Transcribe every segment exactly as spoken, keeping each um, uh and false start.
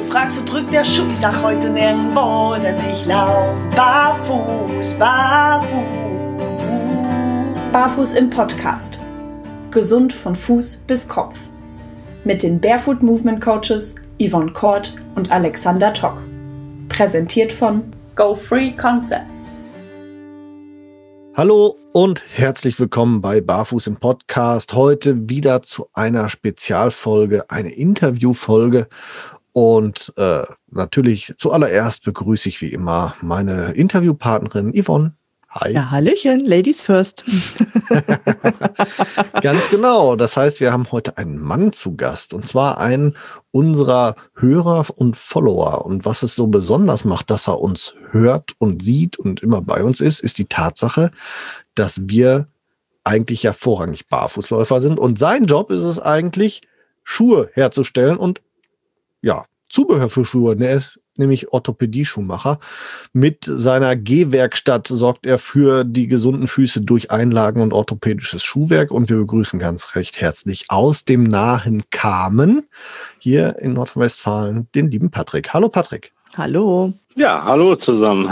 fragst, wo drückt der Schuh? Ich sag heute nirgendwo, denn ich lauf barfuß, barfuß. Barfuß im Podcast. Gesund von Fuß bis Kopf. Mit den Barefoot Movement Coaches Yvonne Kort und Alexander Tock. Präsentiert von Go Free Concepts. Hallo und herzlich willkommen bei Barfuß im Podcast. Heute wieder zu einer Spezialfolge, eine Interviewfolge. Und äh, natürlich zuallererst begrüße ich wie immer meine Interviewpartnerin Yvonne. Hi. Ja, Hallöchen, Ladies first. Ganz genau. Das heißt, wir haben heute einen Mann zu Gast. Und zwar einen unserer Hörer und Follower. Und was es so besonders macht, dass er uns hört und sieht und immer bei uns ist, ist die Tatsache, dass wir eigentlich ja vorrangig Barfußläufer sind. Und sein Job ist es eigentlich, Schuhe herzustellen und ja, Zubehör für Schuhe. Er ist nämlich Orthopädie-Schuhmacher. Mit seiner Gehwerkstatt sorgt er für die gesunden Füße durch Einlagen und orthopädisches Schuhwerk. Und wir begrüßen ganz recht herzlich aus dem nahen Kamen hier in Nordrhein-Westfalen den lieben Patrick. Hallo Patrick. Hallo. Ja, hallo zusammen.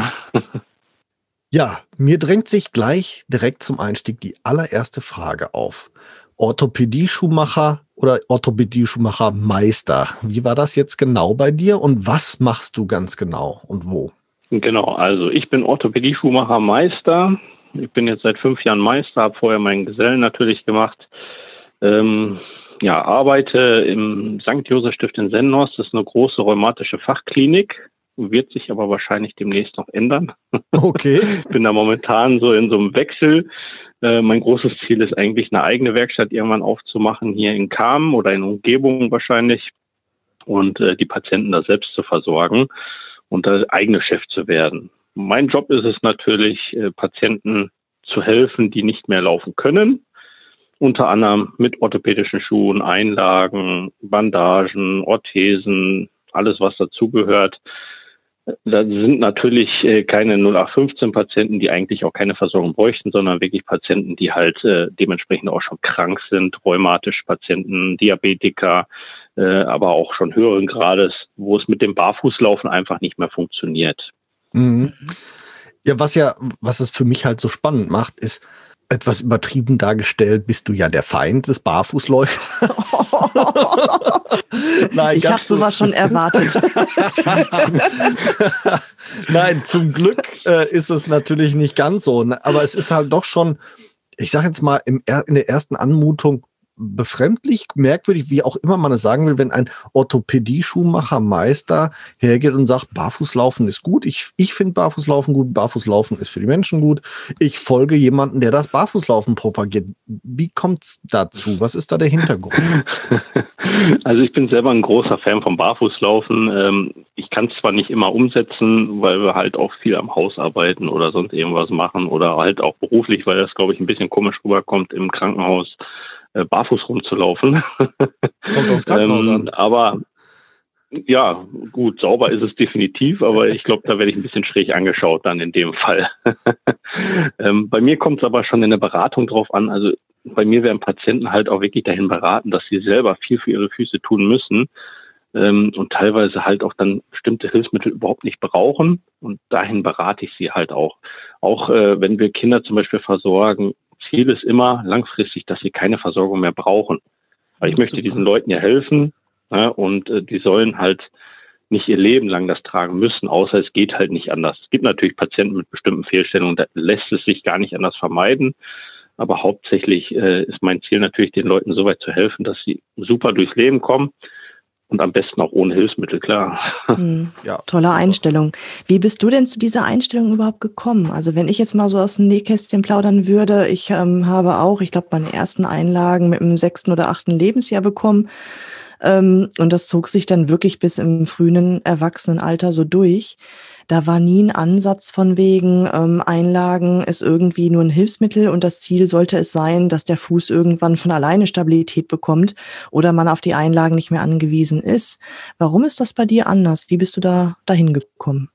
Ja, mir drängt sich gleich direkt zum Einstieg die allererste Frage auf. Orthopädie-Schuhmacher oder Orthopädie-Schuhmacher-Meister. Wie war das jetzt genau bei dir und was machst du ganz genau und wo? Genau, also ich bin Orthopädie-Schuhmacher-Meister. Ich bin jetzt seit fünf Jahren Meister, habe vorher meinen Gesellen natürlich gemacht. Ähm, ja, arbeite im Sankt Josef Stift in Sendenhorst. Das ist eine große rheumatische Fachklinik. Wird sich aber wahrscheinlich demnächst noch ändern. Okay. Ich bin da momentan so in so einem Wechsel. Äh, mein großes Ziel ist eigentlich, eine eigene Werkstatt irgendwann aufzumachen, hier in Kamen oder in Umgebung wahrscheinlich, und äh, die Patienten da selbst zu versorgen und da eigene Chef zu werden. Mein Job ist es natürlich, äh, Patienten zu helfen, die nicht mehr laufen können, unter anderem mit orthopädischen Schuhen, Einlagen, Bandagen, Orthesen, alles was dazugehört. Da sind natürlich keine null acht fünfzehn Patienten, die eigentlich auch keine Versorgung bräuchten, sondern wirklich Patienten, die halt äh, dementsprechend auch schon krank sind, rheumatische Patienten, Diabetiker, äh, aber auch schon höheren Grades, wo es mit dem Barfußlaufen einfach nicht mehr funktioniert. Mhm. Ja, was ja, was es für mich halt so spannend macht, ist, etwas übertrieben dargestellt, bist du ja der Feind des Barfußläufers. Nein, ich habe sowas schon erwartet. Nein, zum Glück äh, ist es natürlich nicht ganz so. Aber es ist halt doch schon, ich sage jetzt mal, im, in der ersten Anmutung befremdlich, merkwürdig, wie auch immer man es sagen will, wenn ein Orthopädie-Schuhmacher-Meister hergeht und sagt, Barfußlaufen ist gut. Ich, ich finde Barfußlaufen gut. Barfußlaufen ist für die Menschen gut. Ich folge jemanden, der das Barfußlaufen propagiert. Wie kommt's dazu? Was ist da der Hintergrund? Also ich bin selber ein großer Fan vom Barfußlaufen. Ich kann es zwar nicht immer umsetzen, weil wir halt auch viel am Haus arbeiten oder sonst irgendwas machen oder halt auch beruflich, weil das, glaube ich, ein bisschen komisch rüberkommt im Krankenhaus, barfuß rumzulaufen. Kommt aufs Krankenhaus an. ähm, aber ja, gut, sauber ist es definitiv, aber ich glaube, da werde ich ein bisschen schräg angeschaut dann in dem Fall. ähm, bei mir kommt es aber schon in der Beratung drauf an. Also bei mir werden Patienten halt auch wirklich dahin beraten, dass sie selber viel für ihre Füße tun müssen ähm, und teilweise halt auch dann bestimmte Hilfsmittel überhaupt nicht brauchen, und dahin berate ich sie halt auch. Auch äh, wenn wir Kinder zum Beispiel versorgen, Ziel ist immer langfristig, dass sie keine Versorgung mehr brauchen. Weil ich möchte diesen Leuten ja helfen, ja, und äh, die sollen halt nicht ihr Leben lang das tragen müssen, außer es geht halt nicht anders. Es gibt natürlich Patienten mit bestimmten Fehlstellungen, da lässt es sich gar nicht anders vermeiden. Aber hauptsächlich äh, ist mein Ziel natürlich, den Leuten so weit zu helfen, dass sie super durchs Leben kommen. Und am besten auch ohne Hilfsmittel, klar. Hm, ja. Tolle Einstellung. Wie bist du denn zu dieser Einstellung überhaupt gekommen? Also wenn ich jetzt mal so aus dem Nähkästchen plaudern würde, ich ähm, habe auch, ich glaube, meine ersten Einlagen mit dem sechsten oder achten Lebensjahr bekommen. Ähm, und das zog sich dann wirklich bis im frühen Erwachsenenalter so durch. Da war nie ein Ansatz von wegen, ähm, Einlagen ist irgendwie nur ein Hilfsmittel und das Ziel sollte es sein, dass der Fuß irgendwann von alleine Stabilität bekommt oder man auf die Einlagen nicht mehr angewiesen ist. Warum ist das bei dir anders? Wie bist du da dahin gekommen?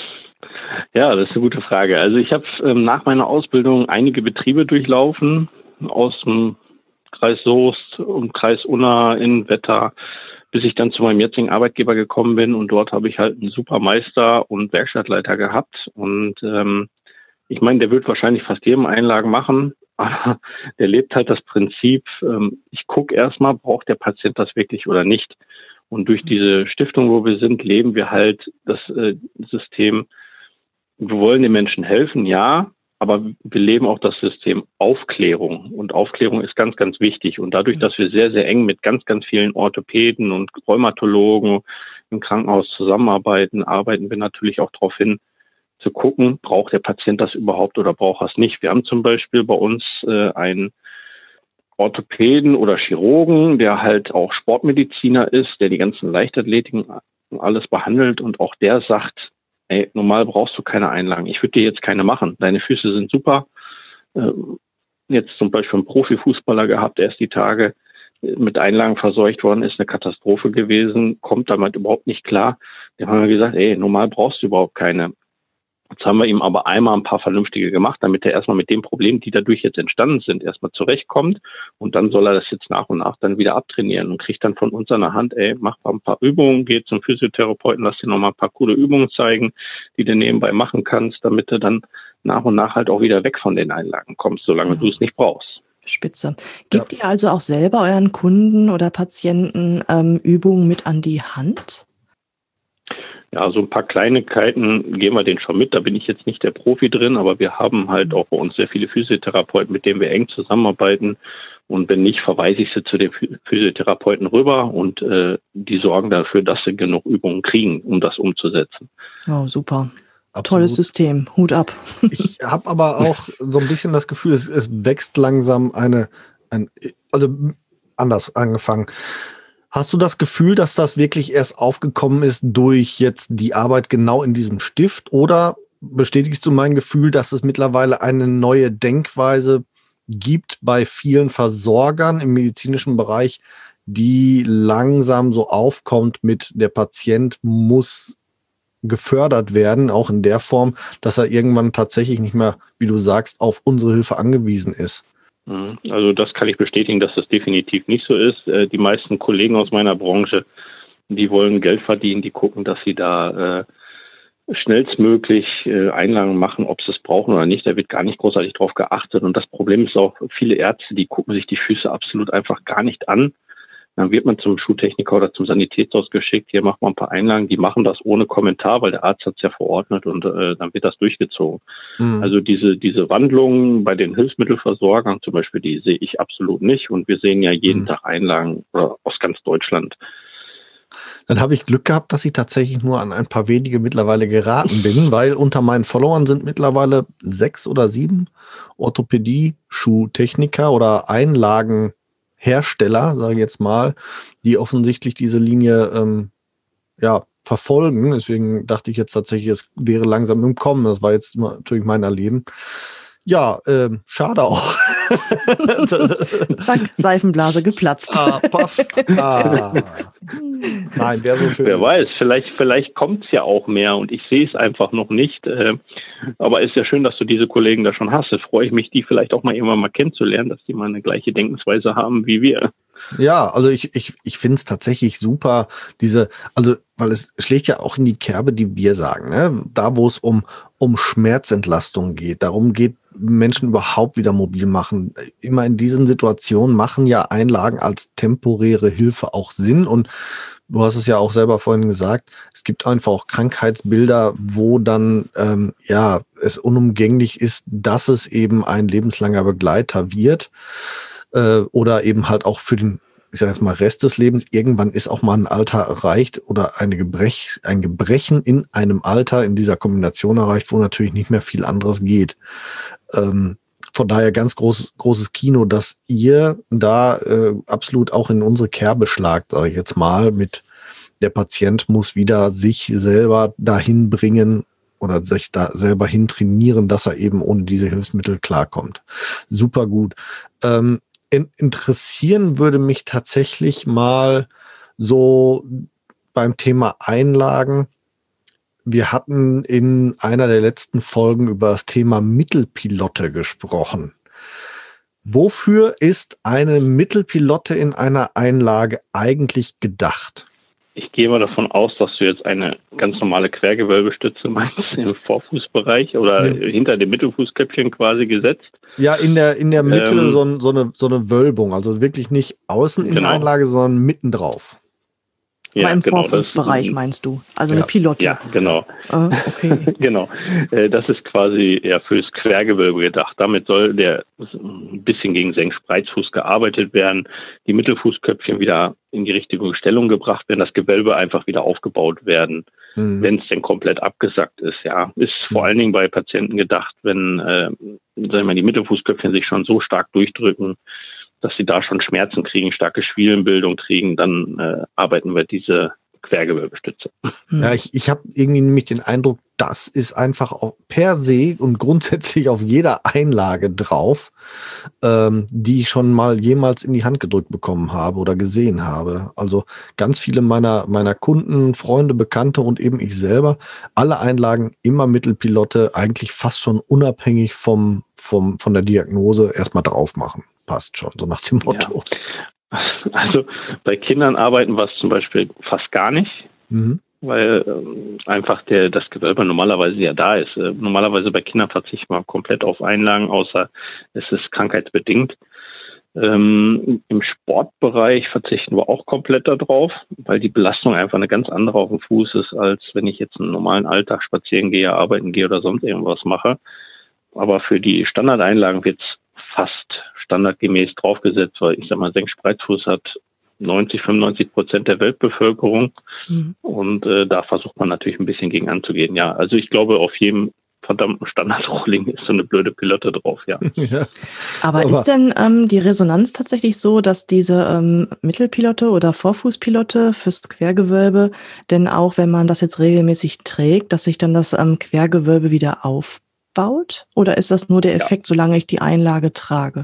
Ja, das ist eine gute Frage. Also ich habe ähm, nach meiner Ausbildung einige Betriebe durchlaufen aus dem Kreis Soest und Kreis Unna in Wetter, bis ich dann zu meinem jetzigen Arbeitgeber gekommen bin und dort habe ich halt einen super Meister und Werkstattleiter gehabt und ähm, ich meine, der wird wahrscheinlich fast jedem Einlagen machen, aber der lebt halt das Prinzip, ähm, ich gucke erstmal, braucht der Patient das wirklich oder nicht. Und durch diese Stiftung, wo wir sind, leben wir halt das äh, System, wir wollen den Menschen helfen, ja, aber wir leben auch das System Aufklärung. Und Aufklärung ist ganz, ganz wichtig. Und dadurch, dass wir sehr, sehr eng mit ganz, ganz vielen Orthopäden und Rheumatologen im Krankenhaus zusammenarbeiten, arbeiten wir natürlich auch darauf hin, zu gucken, braucht der Patient das überhaupt oder braucht er es nicht. Wir haben zum Beispiel bei uns äh, einen Orthopäden oder Chirurgen, der halt auch Sportmediziner ist, der die ganzen Leichtathletiken alles behandelt und auch der sagt, ey, normal brauchst du keine Einlagen. Ich würde dir jetzt keine machen. Deine Füße sind super. Ähm, jetzt zum Beispiel einen Profifußballer gehabt, erst die Tage mit Einlagen verseucht worden ist, eine Katastrophe gewesen, kommt damit überhaupt nicht klar. Dem haben wir gesagt, ey, normal brauchst du überhaupt keine. Jetzt haben wir ihm aber einmal ein paar vernünftige gemacht, damit er erstmal mit den Problemen, die dadurch jetzt entstanden sind, erstmal zurechtkommt. Und dann soll er das jetzt nach und nach dann wieder abtrainieren und kriegt dann von uns an der Hand, ey, mach mal ein paar Übungen, geh zum Physiotherapeuten, lass dir nochmal ein paar coole Übungen zeigen, die du nebenbei machen kannst, damit du dann nach und nach halt auch wieder weg von den Einlagen kommst, solange ja. du es nicht brauchst. Spitze. Gebt ja. ihr also auch selber euren Kunden oder Patienten ähm, Übungen mit an die Hand? Ja, so ein paar Kleinigkeiten geben wir denen schon mit. Da bin ich jetzt nicht der Profi drin, aber wir haben halt auch bei uns sehr viele Physiotherapeuten, mit denen wir eng zusammenarbeiten. Und wenn nicht, verweise ich sie zu den Physiotherapeuten rüber und äh, die sorgen dafür, dass sie genug Übungen kriegen, um das umzusetzen. Oh, super. Absolut. Tolles System. Hut ab. Ich habe aber auch so ein bisschen das Gefühl, es, es wächst langsam eine, ein, also anders angefangen. Hast du das Gefühl, dass das wirklich erst aufgekommen ist durch jetzt die Arbeit genau in diesem Stift? Oder bestätigst du mein Gefühl, dass es mittlerweile eine neue Denkweise gibt bei vielen Versorgern im medizinischen Bereich, die langsam so aufkommt mit der Patient muss gefördert werden, auch in der Form, dass er irgendwann tatsächlich nicht mehr, wie du sagst, auf unsere Hilfe angewiesen ist? Also das kann ich bestätigen, dass das definitiv nicht so ist. Die meisten Kollegen aus meiner Branche, die wollen Geld verdienen, die gucken, dass sie da äh, schnellstmöglich äh, Einlagen machen, ob sie es brauchen oder nicht. Da wird gar nicht großartig drauf geachtet. Und das Problem ist auch, viele Ärzte, die gucken sich die Füße absolut einfach gar nicht an. Dann wird man zum Schuhtechniker oder zum Sanitätshaus geschickt, hier macht man ein paar Einlagen, die machen das ohne Kommentar, weil der Arzt hat es ja verordnet und äh, dann wird das durchgezogen. Mhm. Also diese diese Wandlung bei den Hilfsmittelversorgern zum Beispiel, die sehe ich absolut nicht und wir sehen ja jeden mhm. Tag Einlagen äh, aus ganz Deutschland. Dann habe ich Glück gehabt, dass ich tatsächlich nur an ein paar wenige mittlerweile geraten bin, weil unter meinen Followern sind mittlerweile sechs oder sieben Orthopädie-Schuhtechniker oder Einlagen Hersteller, sage ich jetzt mal, die offensichtlich diese Linie ähm, ja, verfolgen. Deswegen dachte ich jetzt tatsächlich, es wäre langsam im Kommen. Das war jetzt natürlich mein Erleben. Ja, ähm, schade auch. Zack, Seifenblase geplatzt. Ah, paff. Ah. Nein, wäre so schön. Wer weiß, vielleicht, vielleicht kommt es ja auch mehr und ich sehe es einfach noch nicht. Äh, aber ist ja schön, dass du diese Kollegen da schon hast. Da freue ich mich, die vielleicht auch mal irgendwann mal kennenzulernen, dass die mal eine gleiche Denkensweise haben wie wir. Ja, also ich, ich, ich finde es tatsächlich super, diese, also, weil es schlägt ja auch in die Kerbe, die wir sagen, ne? Da, wo es um, um Schmerzentlastung geht, darum geht, Menschen überhaupt wieder mobil machen. Immer in diesen Situationen machen ja Einlagen als temporäre Hilfe auch Sinn und du hast es ja auch selber vorhin gesagt, es gibt einfach auch Krankheitsbilder, wo dann, ähm, ja, es unumgänglich ist, dass es eben ein lebenslanger Begleiter wird. Oder eben halt auch für den, ich sage jetzt mal, Rest des Lebens. Irgendwann ist auch mal ein Alter erreicht oder eine Gebrech, ein Gebrechen in einem Alter in dieser Kombination erreicht, wo natürlich nicht mehr viel anderes geht. Ähm, von daher ganz groß, großes Kino, dass ihr da äh, absolut auch in unsere Kerbe schlagt, sage ich jetzt mal, mit der Patient muss wieder sich selber dahin bringen oder sich da selber hin trainieren, dass er eben ohne diese Hilfsmittel klarkommt. Super gut. Ähm, Interessieren würde mich tatsächlich mal so beim Thema Einlagen. Wir hatten in einer der letzten Folgen über das Thema Mittelpilotte gesprochen. Wofür ist eine Mittelpilotte in einer Einlage eigentlich gedacht? Ich gehe mal davon aus, dass du jetzt eine ganz normale Quergewölbestütze meinst im Vorfußbereich oder ja. hinter dem Mittelfußköpfchen quasi gesetzt. Ja, in der, in der Mitte ähm, so, so, eine, so eine Wölbung, also wirklich nicht außen in genau. der Einlage, sondern mitten drauf. Ja, im genau, Vorfußbereich das, meinst du? Also ja. eine Pilotte. Ja, genau. Ah, okay. genau. Das ist quasi ja fürs Quergewölbe gedacht. Damit soll der ein bisschen gegen Senkspreizfuß gearbeitet werden, die Mittelfußköpfchen wieder in die richtige Stellung gebracht werden, das Gewölbe einfach wieder aufgebaut werden, mhm. wenn es denn komplett abgesackt ist. Ja, ist mhm. vor allen Dingen bei Patienten gedacht, wenn äh, sagen wir mal, die Mittelfußköpfchen sich schon so stark durchdrücken, dass sie da schon Schmerzen kriegen, starke Schwielenbildung kriegen, dann äh, arbeiten wir diese Quergewölbestütze. Ja, ich, ich habe irgendwie nämlich den Eindruck, das ist einfach auch per se und grundsätzlich auf jeder Einlage drauf, ähm, die ich schon mal jemals in die Hand gedrückt bekommen habe oder gesehen habe. Also ganz viele meiner meiner Kunden, Freunde, Bekannte und eben ich selber, alle Einlagen immer Mittelpilotte, eigentlich fast schon unabhängig vom vom von der Diagnose erstmal drauf machen. Passt schon, so nach dem Motto. Ja. Also bei Kindern arbeiten wir es zum Beispiel fast gar nicht, mhm. weil ähm, einfach der das Gewölbe normalerweise ja da ist. Äh, normalerweise bei Kindern verzichten wir komplett auf Einlagen, außer es ist krankheitsbedingt. Ähm, Im Sportbereich verzichten wir auch komplett darauf, weil die Belastung einfach eine ganz andere auf dem Fuß ist, als wenn ich jetzt einen normalen Alltag spazieren gehe, arbeiten gehe oder sonst irgendwas mache. Aber für die Standardeinlagen wird es fast standardgemäß draufgesetzt, weil ich sag mal, Senkspreizfuß hat neunzig, fünfundneunzig Prozent der Weltbevölkerung mhm. und äh, da versucht man natürlich ein bisschen gegen anzugehen. Ja, also ich glaube, auf jedem verdammten Standardrohling ist so eine blöde Pilotte drauf, ja. ja. Aber, Aber ist denn ähm, die Resonanz tatsächlich so, dass diese ähm, Mittelpilotte oder Vorfußpilotte fürs Quergewölbe denn auch, wenn man das jetzt regelmäßig trägt, dass sich dann das ähm, Quergewölbe wieder aufbaut? Oder ist das nur der Effekt, ja. solange ich die Einlage trage?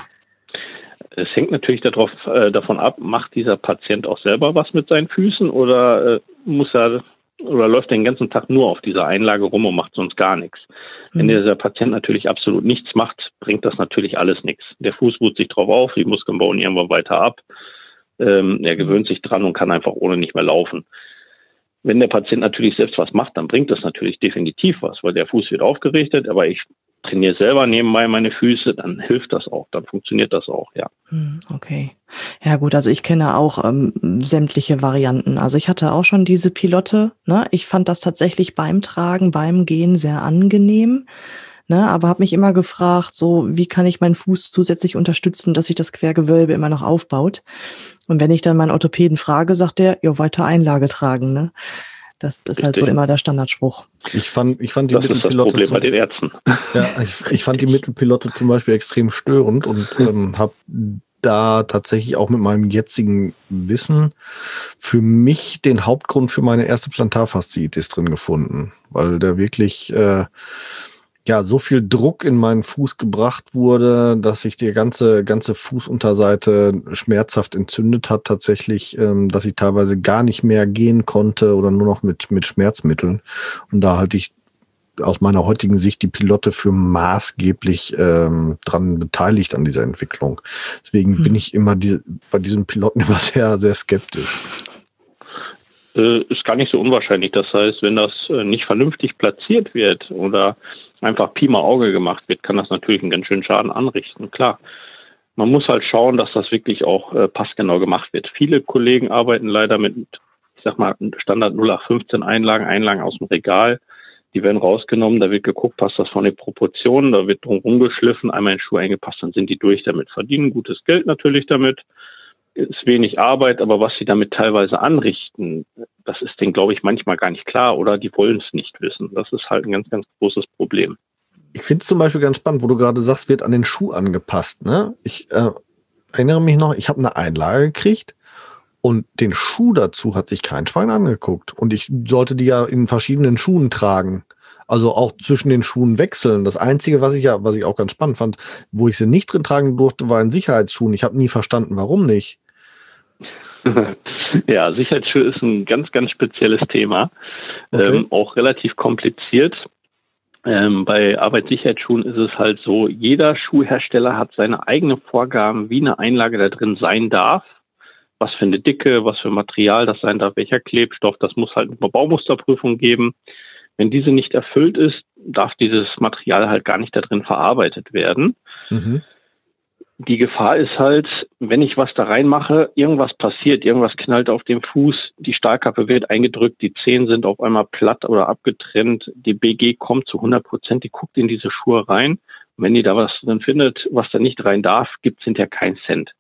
Es hängt natürlich darauf, äh, davon ab, macht dieser Patient auch selber was mit seinen Füßen oder äh, muss er oder läuft er den ganzen Tag nur auf dieser Einlage rum und macht sonst gar nichts. Mhm. Wenn dieser Patient natürlich absolut nichts macht, bringt das natürlich alles nichts. Der Fuß ruht sich drauf auf, die Muskeln bauen irgendwann weiter ab. Ähm, er gewöhnt sich dran und kann einfach ohne nicht mehr laufen. Wenn der Patient natürlich selbst was macht, dann bringt das natürlich definitiv was, weil der Fuß wird aufgerichtet, aber ich trainiere selber nebenbei meine Füße, dann hilft das auch, dann funktioniert das auch, ja. Okay. Ja gut, also ich kenne auch ähm, sämtliche Varianten. Also ich hatte auch schon diese Pilotte, ne? Ich fand das tatsächlich beim Tragen, beim Gehen sehr angenehm, ne? Aber habe mich immer gefragt, so wie kann ich meinen Fuß zusätzlich unterstützen, dass sich das Quergewölbe immer noch aufbaut. Und wenn ich dann meinen Orthopäden frage, sagt der, ja, weiter Einlage tragen, ne? Das ist halt so immer der Standardspruch. Ich fand, ich fand die das Mittelpilotte. Das ist das Problem zum, bei den Ärzten. Ja, ich, ich fand die Mittelpilotte zum Beispiel extrem störend und ähm, habe da tatsächlich auch mit meinem jetzigen Wissen für mich den Hauptgrund für meine erste Plantarfasziitis drin gefunden, weil da wirklich äh, ja so viel Druck in meinen Fuß gebracht wurde, dass sich die ganze ganze Fußunterseite schmerzhaft entzündet hat tatsächlich, ähm, dass ich teilweise gar nicht mehr gehen konnte oder nur noch mit mit Schmerzmitteln. Und da halte ich aus meiner heutigen Sicht die Pilotte für maßgeblich ähm, dran beteiligt an dieser Entwicklung. Deswegen hm. bin ich immer diese, bei diesen Piloten immer sehr sehr skeptisch. Äh, ist gar nicht so unwahrscheinlich. Das heißt, wenn das äh, nicht vernünftig platziert wird oder einfach Pi mal Auge gemacht wird, kann das natürlich einen ganz schönen Schaden anrichten. Klar, man muss halt schauen, dass das wirklich auch äh, passgenau gemacht wird. Viele Kollegen arbeiten leider mit, ich sag mal, Standard null acht fünfzehn Einlagen, Einlagen aus dem Regal. Die werden rausgenommen, da wird geguckt, passt das von den Proportionen, da wird drum rumgeschliffen, einmal in den Schuh eingepasst, dann sind die durch damit, verdienen gutes Geld natürlich damit. Ist wenig Arbeit, aber was sie damit teilweise anrichten, das ist denen, glaube ich, manchmal gar nicht klar oder die wollen es nicht wissen. Das ist halt ein ganz, ganz großes Problem. Ich finde es zum Beispiel ganz spannend, wo du gerade sagst, wird an den Schuh angepasst. Ne? Ich äh, erinnere mich noch, ich habe eine Einlage gekriegt und den Schuh dazu hat sich kein Schwein angeguckt. Und ich sollte die ja in verschiedenen Schuhen tragen. Also auch zwischen den Schuhen wechseln. Das Einzige, was ich ja, was ich auch ganz spannend fand, wo ich sie nicht drin tragen durfte, war in Sicherheitsschuhen. Ich habe nie verstanden, warum nicht. Ja, Sicherheitsschuhe ist ein ganz, ganz spezielles Thema. Okay. Ähm, auch relativ kompliziert. Ähm, bei Arbeitssicherheitsschuhen ist es halt so, jeder Schuhhersteller hat seine eigenen Vorgaben, wie eine Einlage da drin sein darf. Was für eine Dicke, was für Material das sein darf, welcher Klebstoff, das muss halt eine Baumusterprüfung geben. Wenn diese nicht erfüllt ist, darf dieses Material halt gar nicht da drin verarbeitet werden. Mhm. Die Gefahr ist halt, wenn ich was da reinmache, irgendwas passiert, irgendwas knallt auf dem Fuß, die Stahlkappe wird eingedrückt, die Zehen sind auf einmal platt oder abgetrennt, die B G kommt zu hundert Prozent, die guckt in diese Schuhe rein. Und wenn die da was drin findet, was da nicht rein darf, gibt es hinterher keinen Cent.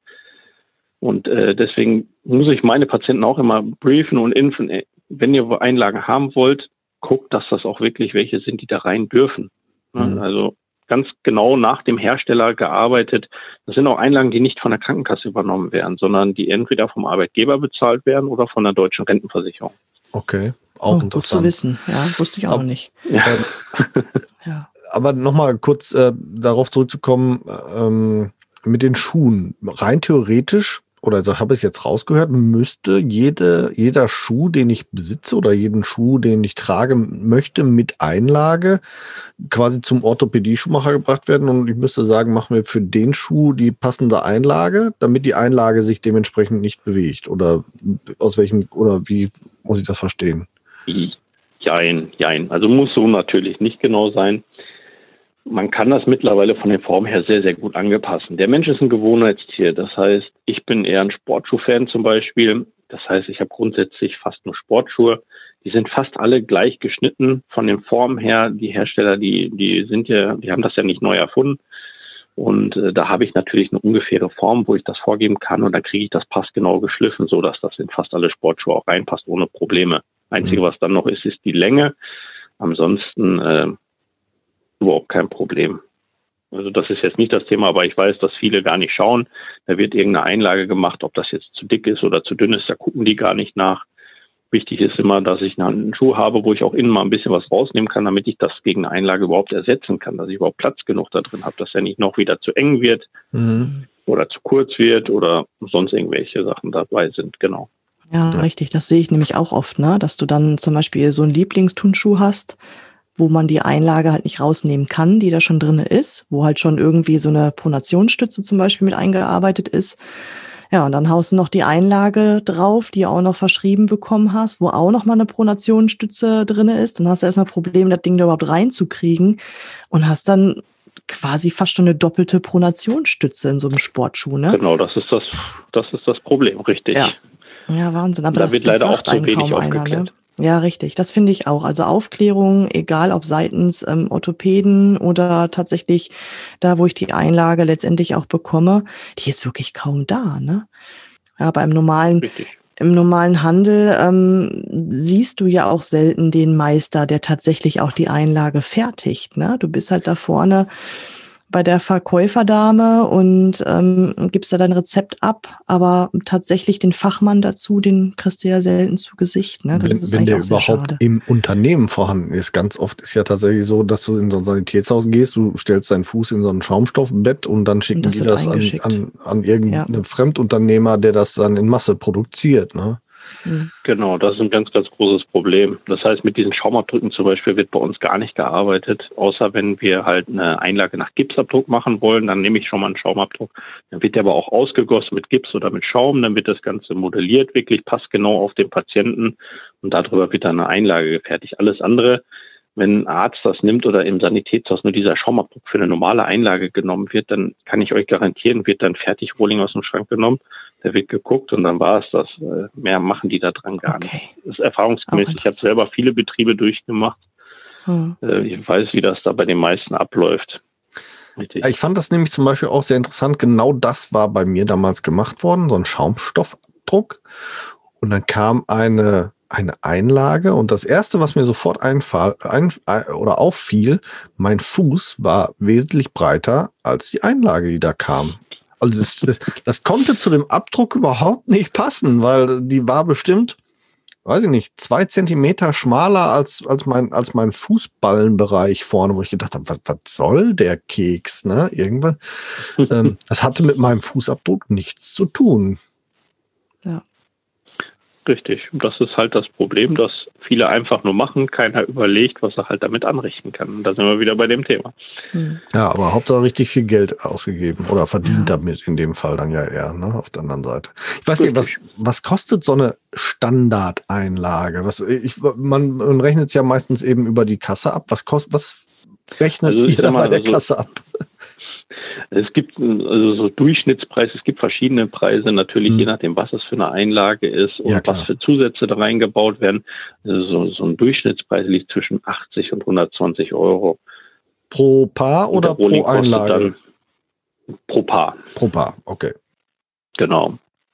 Und äh, deswegen muss ich meine Patienten auch immer briefen und impfen, wenn ihr Einlagen haben wollt, guckt, dass das auch wirklich welche sind, die da rein dürfen. Mhm. Also ganz genau nach dem Hersteller gearbeitet. Das sind auch Einlagen, die nicht von der Krankenkasse übernommen werden, sondern die entweder vom Arbeitgeber bezahlt werden oder von der deutschen Rentenversicherung. Okay, auch oh, interessant. Gut zu wissen, ja, wusste ich auch aber, nicht. Ja. ja. Aber nochmal kurz äh, darauf zurückzukommen, ähm, mit den Schuhen. Rein theoretisch, oder so habe ich es jetzt rausgehört, müsste jede, jeder Schuh, den ich besitze oder jeden Schuh, den ich trage möchte, mit Einlage quasi zum Orthopädie-Schuhmacher gebracht werden und ich müsste sagen, machen wir für den Schuh die passende Einlage, damit die Einlage sich dementsprechend nicht bewegt. Oder aus welchem, oder wie muss ich das verstehen? Jein, jein. Also muss so natürlich nicht genau sein. Man kann das mittlerweile von der Form her sehr, sehr gut angepassen. Der Mensch ist ein Gewohnheitstier. Das heißt, ich bin eher ein Sportschuh-Fan zum Beispiel. Das heißt, ich habe grundsätzlich fast nur Sportschuhe. Die sind fast alle gleich geschnitten von den Formen her. Die Hersteller, die, die sind ja, die haben das ja nicht neu erfunden. Und äh, da habe ich natürlich eine ungefähre Form, wo ich das vorgeben kann. Und dann kriege ich das passgenau geschliffen, so dass das in fast alle Sportschuhe auch reinpasst, ohne Probleme. Einzige, was dann noch ist, ist die Länge. Ansonsten, äh, überhaupt kein Problem. Also das ist jetzt nicht das Thema, aber ich weiß, dass viele gar nicht schauen. Da wird irgendeine Einlage gemacht, ob das jetzt zu dick ist oder zu dünn ist, da gucken die gar nicht nach. Wichtig ist immer, dass ich einen Schuh habe, wo ich auch innen mal ein bisschen was rausnehmen kann, damit ich das gegen eine Einlage überhaupt ersetzen kann, dass ich überhaupt Platz genug da drin habe, dass er nicht noch wieder zu eng wird mhm. oder zu kurz wird oder sonst irgendwelche Sachen dabei sind, genau. Ja, ja, richtig. Das sehe ich nämlich auch oft, ne, dass du dann zum Beispiel so einen Lieblingsturnschuh hast, wo man die Einlage halt nicht rausnehmen kann, die da schon drin ist, wo halt schon irgendwie so eine Pronationsstütze zum Beispiel mit eingearbeitet ist. Ja, und dann haust du noch die Einlage drauf, die du auch noch verschrieben bekommen hast, wo auch noch mal eine Pronationsstütze drin ist. Dann hast du erstmal Probleme, das Ding da überhaupt reinzukriegen und hast dann quasi fast schon eine doppelte Pronationsstütze in so einem Sportschuh, ne? Genau, das ist das, das ist das Problem, richtig. Ja, ja, Wahnsinn. Aber da das, wird das leider auch sagt zu einem wenig kaum einer, aufgeklärt. ne? Ja, richtig. Das finde ich auch. Also Aufklärung, egal ob seitens ähm, Orthopäden oder tatsächlich da, wo ich die Einlage letztendlich auch bekomme, die ist wirklich kaum da, ne? Aber im normalen, richtig. im normalen Handel ähm, siehst du ja auch selten den Meister, der tatsächlich auch die Einlage fertigt, ne? Du bist halt da vorne bei der Verkäuferdame und ähm, gibst da dein Rezept ab, aber tatsächlich den Fachmann dazu, den kriegst du ja selten zu Gesicht. Ne? Das wenn ist wenn der auch sehr überhaupt schade. Im Unternehmen vorhanden ist. Ganz oft ist ja tatsächlich so, dass du in so ein Sanitätshaus gehst, du stellst deinen Fuß in so ein Schaumstoffbett und dann schicken Und das die wird das an, eingeschickt. an, an irgendeinen Ja. Fremdunternehmer, der das dann in Masse produziert. Ne? Mhm. Genau, das ist ein ganz, ganz großes Problem. Das heißt, mit diesen Schaumabdrücken zum Beispiel wird bei uns gar nicht gearbeitet, außer wenn wir halt eine Einlage nach Gipsabdruck machen wollen, dann nehme ich schon mal einen Schaumabdruck. Dann wird der aber auch ausgegossen mit Gips oder mit Schaum, dann wird das Ganze modelliert, wirklich passgenau auf den Patienten und darüber wird dann eine Einlage gefertigt. Alles andere, wenn ein Arzt das nimmt oder im Sanitätshaus nur dieser Schaumabdruck für eine normale Einlage genommen wird, dann kann ich euch garantieren, wird dann Fertigrohling aus dem Schrank genommen. Der wird geguckt und dann war es das. Mehr machen die da dran gar Okay. nicht. Das ist erfahrungsgemäß. Ich habe selber viele Betriebe durchgemacht. Hm. Ich weiß, wie das da bei den meisten abläuft. Richtig. Ich fand das nämlich zum Beispiel auch sehr interessant. Genau das war bei mir damals gemacht worden, so ein Schaumstoffabdruck. Und dann kam eine, eine Einlage und das erste, was mir sofort einfall, ein, oder auffiel, mein Fuß war wesentlich breiter als die Einlage, die da kam. Also das, das, das konnte zu dem Abdruck überhaupt nicht passen, weil die war bestimmt, weiß ich nicht, zwei Zentimeter schmaler als, als mein, als mein Fußballenbereich vorne, wo ich gedacht habe, was, was soll der Keks, ne? Irgendwann. ähm, das hatte mit meinem Fußabdruck nichts zu tun. Ja. Richtig. Und das ist halt das Problem, dass viele einfach nur machen, keiner überlegt, was er halt damit anrichten kann. Und da sind wir wieder bei dem Thema. Ja, aber Hauptsache richtig viel Geld ausgegeben oder verdient Ja. damit in dem Fall dann ja eher, ne, auf der anderen Seite. Ich weiß nicht, was, was kostet so eine Standardeinlage? Was, ich, man, man rechnet es ja meistens eben über die Kasse ab. Was kostet, was rechnet Also ich ihr sag mal, bei der also- Kasse ab? Es gibt also so Durchschnittspreis, es gibt verschiedene Preise, natürlich Hm. je nachdem, was es für eine Einlage ist und Ja, klar. was für Zusätze da reingebaut werden. Also so, so ein Durchschnittspreis liegt zwischen achtzig und hundertzwanzig Euro. Pro Paar Und oder der Rohling pro kostet Einlage? dann pro Paar, Pro Paar, okay. genau.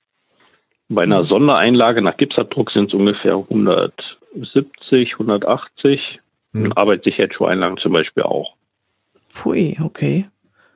Bei einer Sondereinlage nach Gipsabdruck sind es ungefähr hundertsiebzig, hundertachtzig. Hm. Und Arbeitssicherheitsschuheinlagen zum Beispiel auch. Pfui, okay.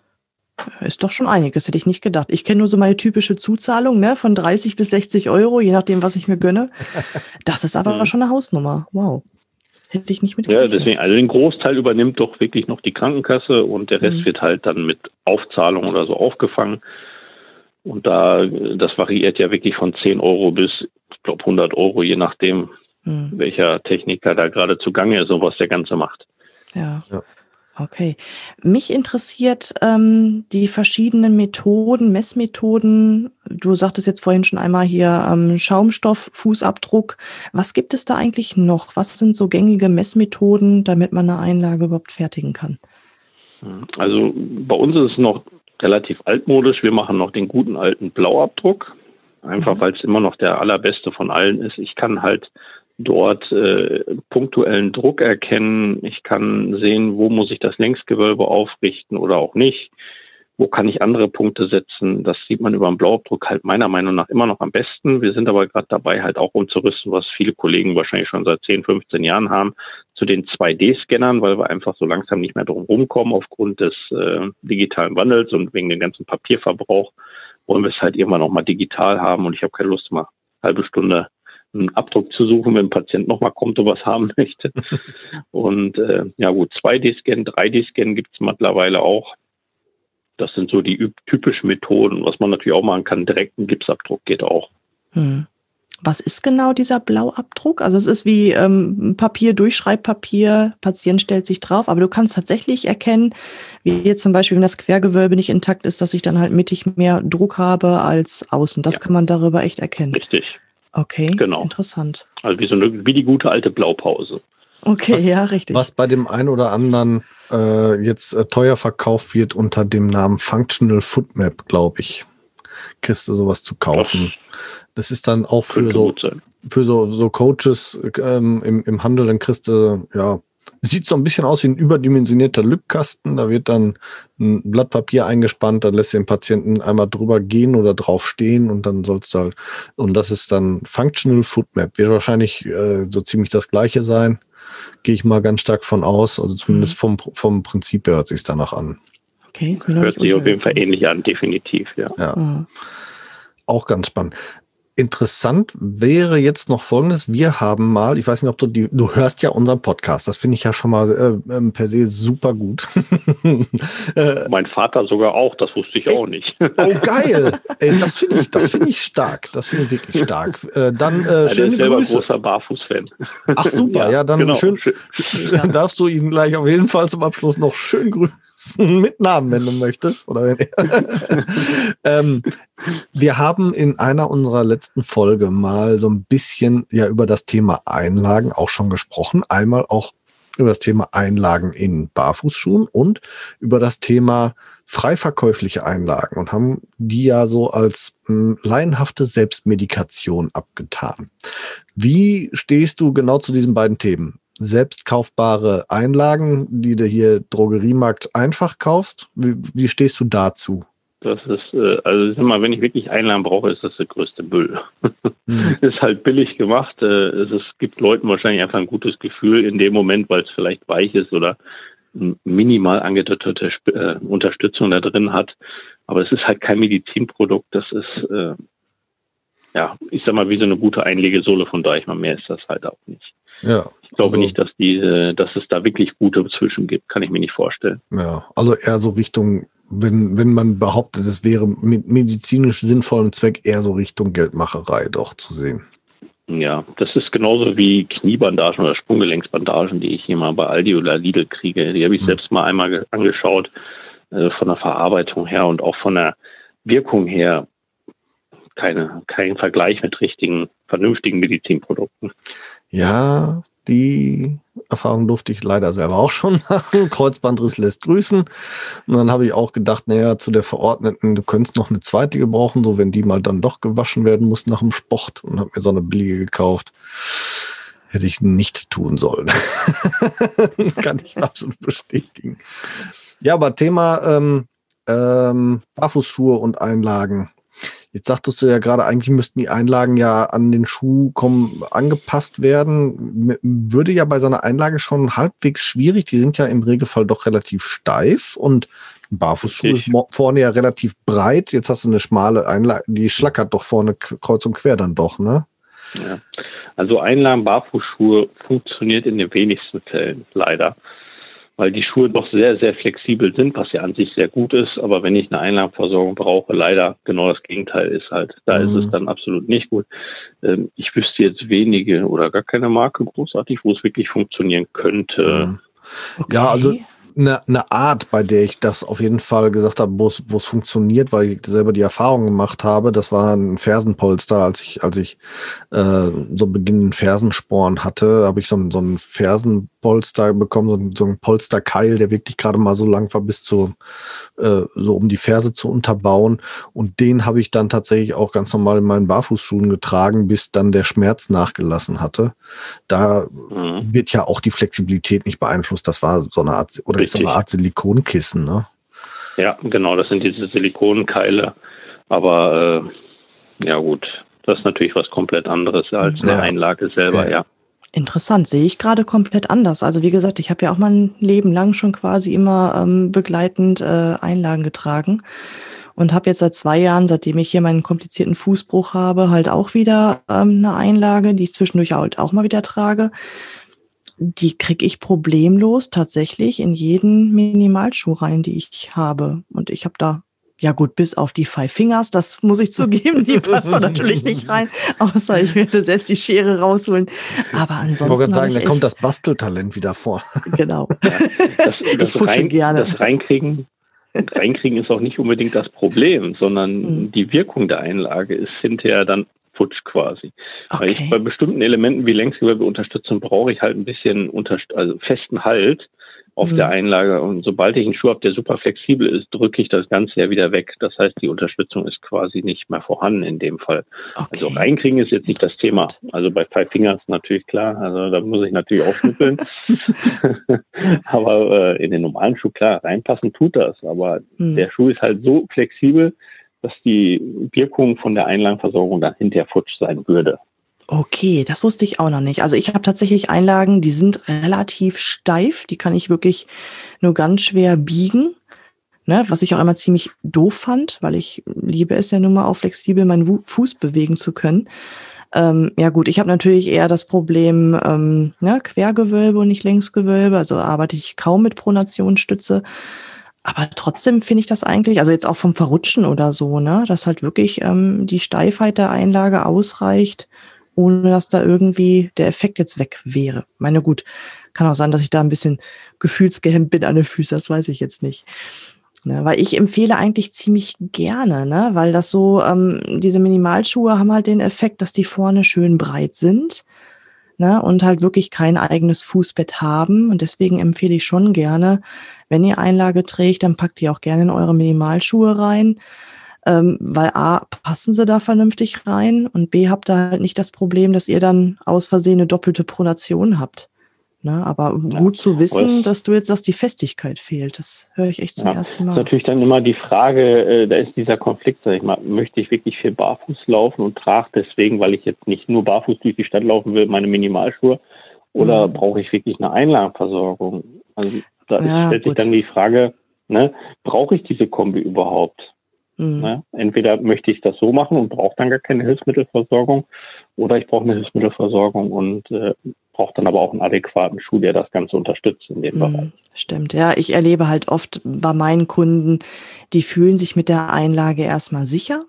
Ist doch schon einiges, hätte ich nicht gedacht. Ich kenne nur so meine typische Zuzahlung, ne, von dreißig bis sechzig Euro, je nachdem, was ich mir gönne. Das ist aber Mhm. schon eine Hausnummer. Wow. Hätte ich nicht Ja, mitgerechnet. deswegen, also den Großteil übernimmt doch wirklich noch die Krankenkasse und der Rest Mhm. wird halt dann mit Aufzahlung oder so aufgefangen. Und da, das variiert ja wirklich von zehn Euro bis, ich glaube, hundert Euro, je nachdem, Hm, welcher Techniker da gerade zugange ist und was der Ganze macht. ja. Ja. Okay. Mich interessiert ähm, die verschiedenen Methoden, Messmethoden. Du sagtest jetzt vorhin schon einmal hier ähm, Schaumstoff, Fußabdruck. Was gibt es da eigentlich noch? Was sind so gängige Messmethoden, damit man eine Einlage überhaupt fertigen kann? Also bei uns ist es noch relativ altmodisch. Wir machen noch den guten alten Blauabdruck. Einfach Mhm. weil es immer noch der allerbeste von allen ist. Ich kann halt dort äh, punktuellen Druck erkennen. Ich kann sehen, wo muss ich das Längsgewölbe aufrichten oder auch nicht. Wo kann ich andere Punkte setzen? Das sieht man über den Blauabdruck halt meiner Meinung nach immer noch am besten. Wir sind aber gerade dabei, halt auch umzurüsten, was viele Kollegen wahrscheinlich schon seit zehn, fünfzehn Jahren haben, zu den zwei D Scannern, weil wir einfach so langsam nicht mehr drum rumkommen aufgrund des äh, digitalen Wandels und wegen dem ganzen Papierverbrauch wollen wir es halt irgendwann noch mal digital haben und ich habe keine Lust, mal eine halbe Stunde einen Abdruck zu suchen, wenn ein Patient nochmal kommt und was haben möchte. Und äh, ja gut, zwei D Scan, drei D Scan gibt es mittlerweile auch. Das sind so die typischen Methoden. Was man natürlich auch machen kann, direkt ein Gipsabdruck geht auch. Hm. Was ist genau dieser Blauabdruck? Also es ist wie ähm, Papier, Durchschreibpapier, Patient stellt sich drauf, aber du kannst tatsächlich erkennen, wie jetzt zum Beispiel, wenn das Quergewölbe nicht intakt ist, dass ich dann halt mittig mehr Druck habe als außen. Das Ja. kann man darüber echt erkennen. Richtig. Okay, Genau. interessant. Also wie so eine, wie die gute alte Blaupause. Okay, Was- ja, richtig. Was bei dem einen oder anderen äh, jetzt äh, teuer verkauft wird unter dem Namen Functional Footmap, glaube ich. Kriegst du sowas zu kaufen. Das ist dann auch für Könnte so gut sein. für so, so Coaches ähm, im, im Handel, dann kriegst du, ja, sieht so ein bisschen aus wie ein überdimensionierter Lückkasten. Da wird dann ein Blatt Papier eingespannt, dann lässt du den Patienten einmal drüber gehen oder drauf stehen und dann sollst du halt, und das ist dann Functional Footmap. Wird wahrscheinlich äh, so ziemlich das Gleiche sein. Gehe ich mal ganz stark von aus. Also zumindest vom, vom Prinzip her hört sich danach an. Okay, ist mir noch Hört nicht sich auf jeden Fall untergekommen. ähnlich an, definitiv, ja. Ja, Ah, auch ganz spannend. Interessant wäre jetzt noch Folgendes. Wir haben mal, ich weiß nicht, ob du die, du hörst ja unseren Podcast. Das finde ich ja schon mal äh, ähm, per se super gut. äh, Mein Vater sogar auch, das wusste ich auch nicht. oh, geil. Ey, das finde ich, das finde ich stark. Das finde ich wirklich stark. Äh, dann äh, Ja, der ist schöne selber Grüße. großer Barfuß-Fan. Ach super, ja, dann genau. schön, Schön. schön darfst du ihn gleich auf jeden Fall zum Abschluss noch schön grüßen mit Namen, wenn du möchtest. Oder wenn ähm, wir haben in einer unserer letzten Folge mal so ein bisschen ja über das Thema Einlagen auch schon gesprochen. Einmal auch über das Thema Einlagen in Barfußschuhen und über das Thema frei verkäufliche Einlagen und haben die ja so als mh, laienhafte Selbstmedikation abgetan. Wie stehst du genau zu diesen beiden Themen? Selbstkaufbare Einlagen, die du hier Drogeriemarkt einfach kaufst. Wie, wie stehst du dazu? Das ist, äh, also ich sag mal, wenn ich wirklich Einlagen brauche, ist das der größte Müll. Hm. Ist halt billig gemacht. Äh, es ist, gibt Leuten wahrscheinlich einfach ein gutes Gefühl in dem Moment, weil es vielleicht weich ist oder minimal angedeutete Sp- äh, Unterstützung da drin hat. Aber es ist halt kein Medizinprodukt. Das ist, äh, ja, ich sag mal, wie so eine gute Einlegesohle von Deichmann. Mehr ist das halt auch nicht. Ja. Ich glaube also, nicht, dass die, äh, dass es da wirklich gute zwischen gibt. Kann ich mir nicht vorstellen. Ja, also eher so Richtung, wenn, wenn man behauptet, es wäre mit medizinisch sinnvollem Zweck, eher so Richtung Geldmacherei doch zu sehen. Ja, das ist genauso wie Kniebandagen oder Sprunggelenksbandagen, die ich hier mal bei Aldi oder Lidl kriege. Die habe ich selbst mal einmal ge- angeschaut, äh, von der Verarbeitung her und auch von der Wirkung her. Keine, kein Vergleich mit richtigen, vernünftigen Medizinprodukten. Ja, die Erfahrung durfte ich leider selber auch schon machen. Kreuzbandriss lässt grüßen. Und dann habe ich auch gedacht, naja, zu der Verordneten, du könntest noch eine zweite gebrauchen, so wenn die mal dann doch gewaschen werden muss nach dem Sport, und habe mir so eine billige gekauft. Hätte ich nicht tun sollen. Das kann ich absolut bestätigen. Ja, aber Thema ähm, ähm, Barfußschuhe und Einlagen. Jetzt sagtest du ja gerade, eigentlich müssten die Einlagen ja an den Schuh kommen, angepasst werden. M- Würde ja bei so einer Einlage schon halbwegs schwierig. Die sind ja im Regelfall doch relativ steif, und ein Barfußschuh ist mo- vorne ja relativ breit. Jetzt hast du eine schmale Einlage, die schlackert doch vorne k- kreuz und quer dann doch, ne? Ja. Also Einlagen-Barfußschuhe funktioniert in den wenigsten Fällen, leider. Weil die Schuhe doch sehr, sehr flexibel sind, was ja an sich sehr gut ist. Aber wenn ich eine Einlagenversorgung brauche, leider genau das Gegenteil ist halt. Da Mhm. ist es dann absolut nicht gut. Ähm, ich wüsste jetzt wenige oder gar keine Marke großartig, wo es wirklich funktionieren könnte. Mhm. Okay. Ja, also eine, eine Art, bei der ich das auf jeden Fall gesagt habe, wo es, wo es funktioniert, weil ich selber die Erfahrung gemacht habe. Das war ein Fersenpolster, als ich, als ich äh, so beginnenden Fersensporn hatte, habe ich so ein, so ein Fersenpolster bekommen, so ein, so ein Polsterkeil, der wirklich gerade mal so lang war, bis zu, äh, so um die Ferse zu unterbauen. Und den habe ich dann tatsächlich auch ganz normal in meinen Barfußschuhen getragen, bis dann der Schmerz nachgelassen hatte. Da Mhm. wird ja auch die Flexibilität nicht beeinflusst. Das war so eine Art, oder ist so eine Richtig. Art Silikonkissen, ne? Ja, genau, das sind diese Silikonkeile. Aber äh, ja gut, das ist natürlich was komplett anderes als eine Ja. Einlage selber, Ja. ja. Interessant, sehe ich gerade komplett anders. Also wie gesagt, ich habe ja auch mein Leben lang schon quasi immer ähm, begleitend äh, Einlagen getragen und habe jetzt seit zwei Jahren, seitdem ich hier meinen komplizierten Fußbruch habe, halt auch wieder ähm, eine Einlage, die ich zwischendurch halt auch mal wieder trage. Die kriege ich problemlos tatsächlich in jeden Minimalschuh rein, die ich habe. Und ich habe da, ja gut, bis auf die Five Fingers, das muss ich zugeben, die passt da natürlich nicht rein, außer ich werde selbst die Schere rausholen. Aber Ich wollte ansonsten gerade habe sagen, ich da echt, kommt das Basteltalent wieder vor. genau. Das, das, Ich fuschel rein, gerne. das Reinkriegen, Reinkriegen ist auch nicht unbedingt das Problem, sondern Mhm. die Wirkung der Einlage ist hinterher dann futsch quasi. Weil ich Okay. bei bestimmten Elementen wie Längsgewölbeunterstützung brauche ich halt ein bisschen unterst- also festen Halt auf Mhm. der Einlage. Und sobald ich einen Schuh habe, der super flexibel ist, drücke ich das Ganze ja wieder weg. Das heißt, die Unterstützung ist quasi nicht mehr vorhanden in dem Fall. Also Okay. reinkriegen ist jetzt nicht das Thema. Interessant. Also bei Five Fingers natürlich klar. Also da muss ich natürlich auch schnippeln. Aber äh, in den normalen Schuh, klar, reinpassen tut das. Aber Mhm. der Schuh ist halt so flexibel, dass die Wirkung von der Einlagenversorgung dann hinterher futsch sein würde. Okay, das wusste ich auch noch nicht. Also ich habe tatsächlich Einlagen, die sind relativ steif, die kann ich wirklich nur ganz schwer biegen, ne? Was ich auch immer ziemlich doof fand, weil ich liebe es ja nun mal auch flexibel meinen Wu- Fuß bewegen zu können. Ähm, ja gut, ich habe natürlich eher das Problem, ähm, ne, Quergewölbe und nicht Längsgewölbe, also arbeite ich kaum mit Pronationsstütze. Aber trotzdem finde ich das eigentlich, also jetzt auch vom Verrutschen oder so, ne, dass halt wirklich ähm, die Steifheit der Einlage ausreicht, ohne dass da irgendwie der Effekt jetzt weg wäre. Meine gut, kann auch sein, dass ich da ein bisschen gefühlsgehemmt bin an den Füßen, das weiß ich jetzt nicht. Ne, weil ich empfehle eigentlich ziemlich gerne, ne, weil das so, ähm, diese Minimalschuhe haben halt den Effekt, dass die vorne schön breit sind, ne, und halt wirklich kein eigenes Fußbett haben. Und deswegen empfehle ich schon gerne, wenn ihr Einlage trägt, dann packt die auch gerne in eure Minimalschuhe rein, ähm, weil A, passen sie da vernünftig rein und B, habt ihr halt nicht das Problem, dass ihr dann aus Versehen eine doppelte Pronation habt. Ne, aber Ja, gut zu aber wissen, es- dass du jetzt, dass die Festigkeit fehlt. Das höre ich echt zum Ja, ersten ist Mal. natürlich dann immer die Frage, äh, da ist dieser Konflikt, sag ich mal, möchte ich wirklich viel barfuß laufen und trage deswegen, weil ich jetzt nicht nur barfuß durch die Stadt laufen will, meine Minimalschuhe, oder Mhm. brauche ich wirklich eine Einlagenversorgung? Also da Ja, stellt sich gut. dann die Frage, ne, brauche ich diese Kombi überhaupt? Mhm. Ne? Entweder möchte ich das so machen und brauche dann gar keine Hilfsmittelversorgung, oder ich brauche eine Hilfsmittelversorgung und äh, brauche dann aber auch einen adäquaten Schuh, der das Ganze unterstützt in dem Bereich. Mhm. Stimmt, ja. Ich erlebe halt oft bei meinen Kunden, die fühlen sich mit der Einlage erstmal sicher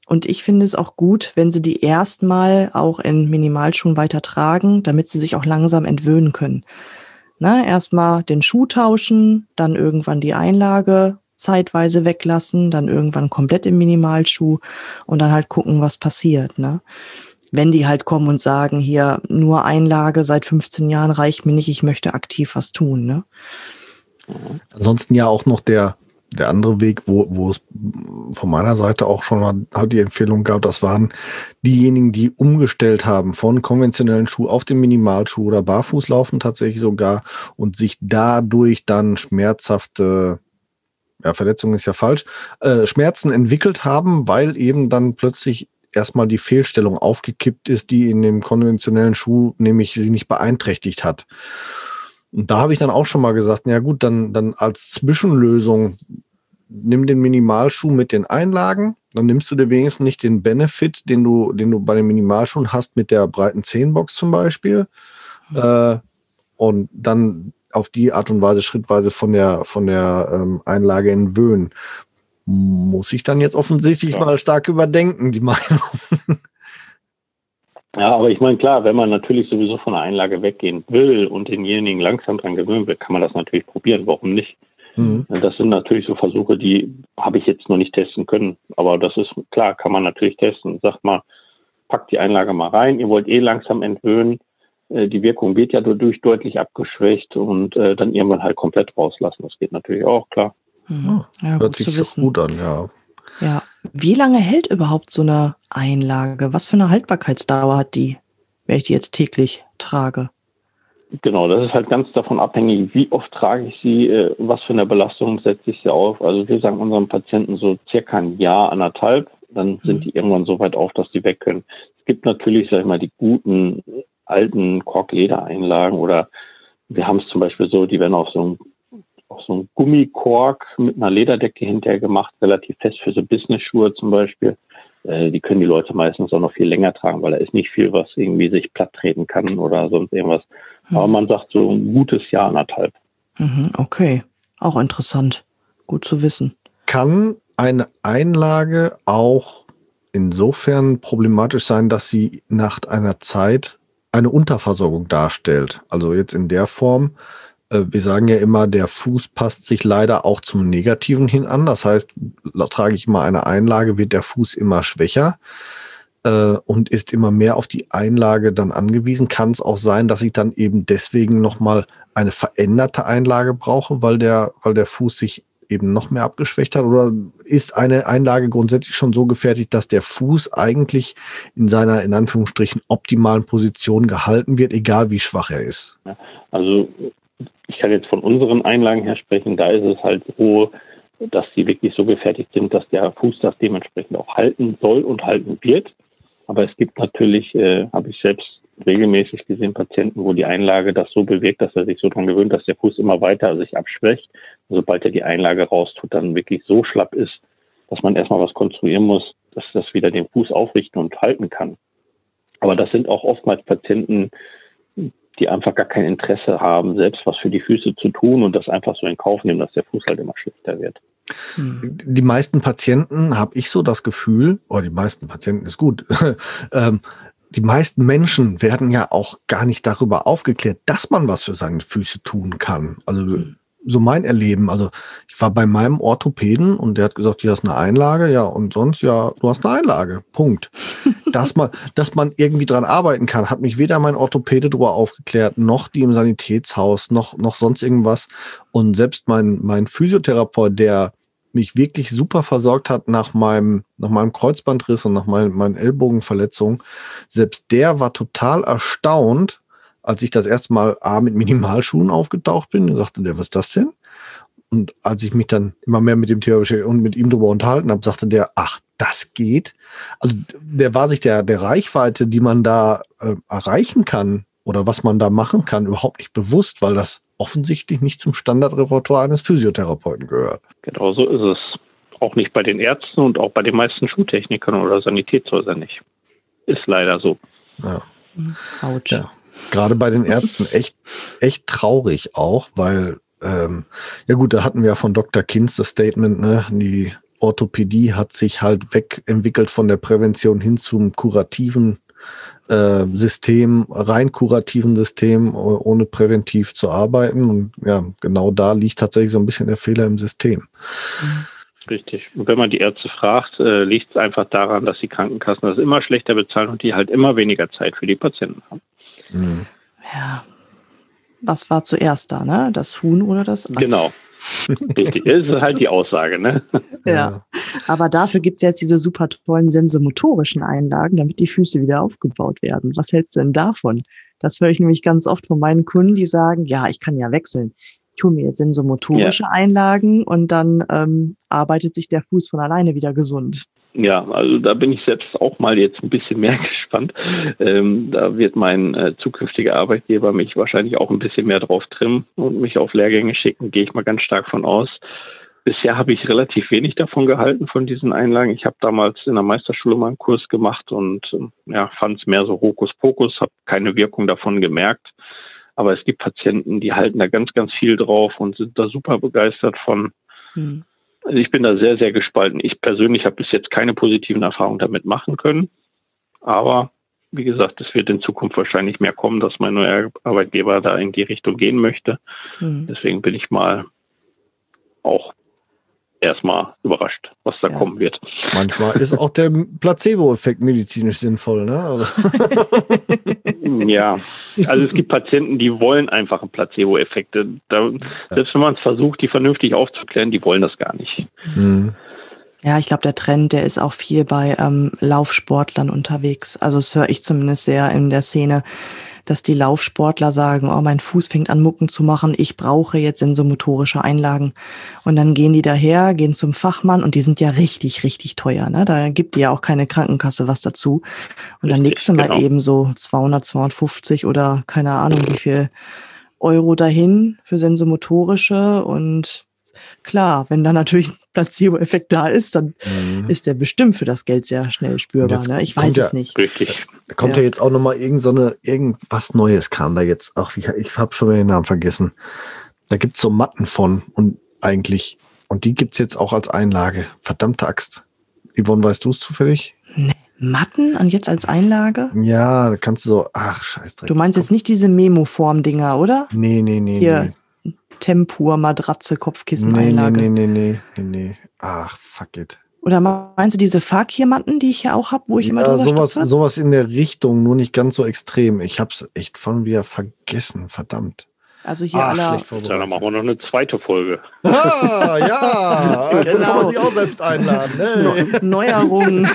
Und ich finde es auch gut, wenn sie die erstmal auch in Minimalschuhen weiter tragen, damit sie sich auch langsam entwöhnen können. Na, erstmal den Schuh tauschen, dann irgendwann die Einlage zeitweise weglassen, dann irgendwann komplett im Minimalschuh und dann halt gucken, was passiert, ne? Wenn die halt kommen und sagen, hier nur Einlage seit fünfzehn Jahren reicht mir nicht, ich möchte aktiv was tun, ne? Ansonsten ja auch noch der, der andere Weg, wo, wo es von meiner Seite auch schon mal halt die Empfehlung gab, das waren diejenigen, die umgestellt haben von konventionellen Schuh auf den Minimalschuh oder Barfußlaufen tatsächlich sogar und sich dadurch dann schmerzhafte, ja, Verletzung ist ja falsch, äh, Schmerzen entwickelt haben, weil eben dann plötzlich erstmal die Fehlstellung aufgekippt ist, die in dem konventionellen Schuh nämlich sie nicht beeinträchtigt hat. Und da habe ich dann auch schon mal gesagt, na gut, dann, dann als Zwischenlösung nimm den Minimalschuh mit den Einlagen, dann nimmst du dir wenigstens nicht den Benefit, den du, den du bei den Minimalschuhen hast mit der breiten Zehenbox zum Beispiel, mhm. äh, und dann auf die Art und Weise schrittweise von der, von der ähm, Einlage entwöhnen. Muss ich dann jetzt offensichtlich ja. mal stark überdenken, die Meinung. Ja, aber ich meine, klar, wenn man natürlich sowieso von der Einlage weggehen will und denjenigen langsam dran gewöhnen will, kann man das natürlich probieren. Warum nicht? Mhm. Das sind natürlich so Versuche, die habe ich jetzt noch nicht testen können. Aber das ist klar, kann man natürlich testen. Sagt mal, packt die Einlage mal rein. Ihr wollt eh langsam entwöhnen. Die Wirkung wird ja dadurch deutlich abgeschwächt und äh, dann irgendwann halt komplett rauslassen. Das geht natürlich auch, klar. Mhm. Ja, hört sich so gut an, ja. Ja. Wie lange hält überhaupt so eine Einlage? Was für eine Haltbarkeitsdauer hat die, wenn ich die jetzt täglich trage? Genau, das ist halt ganz davon abhängig, wie oft trage ich sie, äh, was für eine Belastung setze ich sie auf. Also wir sagen unseren Patienten so circa ein Jahr, anderthalb, dann sind mhm. die irgendwann so weit auf, dass die weg können. Es gibt natürlich, sag ich mal, die guten alten Kork-Ledereinlagen oder wir haben es zum Beispiel so, die werden auf so ein auch so ein Gummikork mit einer Lederdecke hinterher gemacht, relativ fest für so Business-Schuhe zum Beispiel. Äh, die können die Leute meistens auch noch viel länger tragen, weil da ist nicht viel, was irgendwie sich platt treten kann oder sonst irgendwas. Mhm. Aber man sagt so ein gutes Jahr, anderthalb. Mhm, okay, auch interessant. Gut zu wissen. Kann eine Einlage auch insofern problematisch sein, dass sie nach einer Zeit eine Unterversorgung darstellt? Also jetzt in der Form, wir sagen ja immer, der Fuß passt sich leider auch zum Negativen hin an. Das heißt, trage ich mal eine Einlage, wird der Fuß immer schwächer äh, und ist immer mehr auf die Einlage dann angewiesen. Kann es auch sein, dass ich dann eben deswegen nochmal eine veränderte Einlage brauche, weil der, weil der Fuß sich eben noch mehr abgeschwächt hat? Oder ist eine Einlage grundsätzlich schon so gefertigt, dass der Fuß eigentlich in seiner, in Anführungsstrichen, optimalen Position gehalten wird, egal wie schwach er ist? Also ich kann jetzt von unseren Einlagen her sprechen, da ist es halt so, dass sie wirklich so gefertigt sind, dass der Fuß das dementsprechend auch halten soll und halten wird. Aber es gibt natürlich, äh, habe ich selbst regelmäßig gesehen, Patienten, wo die Einlage das so bewegt, dass er sich so dran gewöhnt, dass der Fuß immer weiter sich abschwächt. Und sobald er die Einlage raustut, dann wirklich so schlapp ist, dass man erstmal was konstruieren muss, dass das wieder den Fuß aufrichten und halten kann. Aber das sind auch oftmals Patienten, die einfach gar kein Interesse haben, selbst was für die Füße zu tun und das einfach so in Kauf nehmen, dass der Fuß halt immer schlechter wird. Die meisten Patienten, habe ich so das Gefühl, oder die meisten Patienten ist gut, ähm, die meisten Menschen werden ja auch gar nicht darüber aufgeklärt, dass man was für seine Füße tun kann. Also so mein Erleben. Also ich war bei meinem Orthopäden und der hat gesagt, hier hast eine Einlage, ja, und sonst, ja, du hast eine Einlage, Punkt. Dass man, dass man irgendwie dran arbeiten kann, hat mich weder mein Orthopäde darüber aufgeklärt, noch die im Sanitätshaus, noch, noch sonst irgendwas. Und selbst mein, mein Physiotherapeut, der mich wirklich super versorgt hat nach meinem, nach meinem Kreuzbandriss und nach meinen, meinen Ellbogenverletzungen, selbst der war total erstaunt, als ich das erste Mal A, mit Minimalschuhen aufgetaucht bin, sagte der, was ist das denn? Und als ich mich dann immer mehr mit dem Thema und mit ihm darüber unterhalten habe, sagte der, ach, das geht? Also der war sich der, der Reichweite, die man da äh, erreichen kann oder was man da machen kann, überhaupt nicht bewusst, weil das offensichtlich nicht zum Standardrepertoire eines Physiotherapeuten gehört. Genau so ist es. Auch nicht bei den Ärzten und auch bei den meisten Schuhtechnikern oder Sanitätshäusern nicht. Ist leider so. Ja. Autsch. Ja. Gerade bei den Ärzten echt, echt traurig auch, weil, ähm, ja gut, da hatten wir ja von Doktor Kinz das Statement, ne, die Orthopädie hat sich halt wegentwickelt von der Prävention hin zum kurativen äh, System, rein kurativen System, ohne präventiv zu arbeiten. Und ja, genau da liegt tatsächlich so ein bisschen der Fehler im System. Richtig. Und wenn man die Ärzte fragt, äh, liegt es einfach daran, dass die Krankenkassen das immer schlechter bezahlen und die halt immer weniger Zeit für die Patienten haben. Mhm. Ja. Was war zuerst da, ne? Das Huhn oder das Ei? Genau. Richtig. Das ist halt die Aussage, ne? Ja. Aber dafür gibt es jetzt diese super tollen sensomotorischen Einlagen, damit die Füße wieder aufgebaut werden. Was hältst du denn davon? Das höre ich nämlich ganz oft von meinen Kunden, die sagen, ja, ich kann ja wechseln. Ich hole mir jetzt sensomotorische ja. Einlagen und dann ähm, arbeitet sich der Fuß von alleine wieder gesund. Ja, also da bin ich selbst auch mal jetzt ein bisschen mehr gespannt. Ähm, da wird mein äh, zukünftiger Arbeitgeber mich wahrscheinlich auch ein bisschen mehr drauf trimmen und mich auf Lehrgänge schicken, gehe ich mal ganz stark von aus. Bisher habe ich relativ wenig davon gehalten, von diesen Einlagen. Ich habe damals in der Meisterschule mal einen Kurs gemacht und ähm, ja, fand es mehr so Hokuspokus, habe keine Wirkung davon gemerkt. Aber es gibt Patienten, die halten da ganz, ganz viel drauf und sind da super begeistert von. Hm. Also ich bin da sehr, sehr gespalten. Ich persönlich habe bis jetzt keine positiven Erfahrungen damit machen können. Aber wie gesagt, es wird in Zukunft wahrscheinlich mehr kommen, dass mein neuer Arbeitgeber da in die Richtung gehen möchte. Mhm. Deswegen bin ich mal auch erstmal überrascht, was da ja. kommen wird. Manchmal ist auch der Placebo-Effekt medizinisch sinnvoll, ne? Also ja, also es gibt Patienten, die wollen einfach einen Placebo-Effekt. Da, selbst wenn man es versucht, die vernünftig aufzuklären, die wollen das gar nicht. Mhm. Ja, ich glaube, der Trend, der ist auch viel bei ähm, Laufsportlern unterwegs. Also das höre ich zumindest sehr in der Szene, dass die Laufsportler sagen, oh, mein Fuß fängt an Mucken zu machen, ich brauche jetzt sensomotorische Einlagen. Und dann gehen die daher, gehen zum Fachmann und die sind ja richtig, richtig teuer. Ne? Da gibt die ja auch keine Krankenkasse was dazu. Und dann legst du mal genau. eben so zweihundert, zweihundertfünfzig oder keine Ahnung wie viel Euro dahin für sensomotorische. Und klar, wenn da natürlich ein Placebo-Effekt da ist, dann mhm. ist der bestimmt für das Geld sehr schnell spürbar. Ne? Ich weiß ja, es nicht. Richtig. Da kommt ja, ja jetzt auch nochmal irgend so eine, irgendwas Neues kam da jetzt. Ach, ich, ich habe schon wieder den Namen vergessen. Da gibt's so Matten von und eigentlich. Und die gibt's jetzt auch als Einlage. Verdammte Axt. Yvonne, weißt du es zufällig? Nee. Matten und jetzt als Einlage? Ja, da kannst du so, ach, Scheißdreck. Du meinst jetzt nicht diese Memo-Form-Dinger, oder? Nee, nee, nee. Hier. Nee. Tempur, Matratze, Kopfkissen, nee, Einlage. Nee, nee, nee, nee, nee. Ach, fuck it. Oder meinst du diese Fakir-Matten, die ich hier auch habe, wo ich ja, immer drüber sowas, stopfe? sowas in der Richtung, nur nicht ganz so extrem. Ich hab's echt von wieder vergessen, verdammt. Also hier Ach, aller... Dann machen wir noch eine zweite Folge. Ah, ja, also genau. kann man sich auch selbst einladen. Hey. Neuerungen.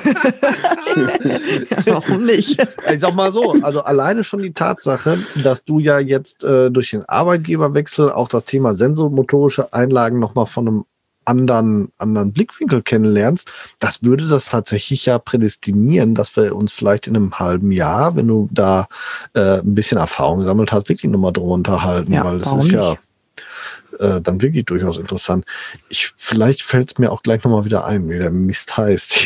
Warum nicht? Ich sag mal so, also alleine schon die Tatsache, dass du ja jetzt äh, durch den Arbeitgeberwechsel auch das Thema sensomotorische Einlagen nochmal von einem anderen, anderen Blickwinkel kennenlernst, das würde das tatsächlich ja prädestinieren, dass wir uns vielleicht in einem halben Jahr, wenn du da äh, ein bisschen Erfahrung gesammelt hast, wirklich nochmal drüber unterhalten, ja, weil das warum ist ja nicht? äh, dann wirklich durchaus interessant. Ich, vielleicht fällt es mir auch gleich nochmal wieder ein, wie der Mist heißt.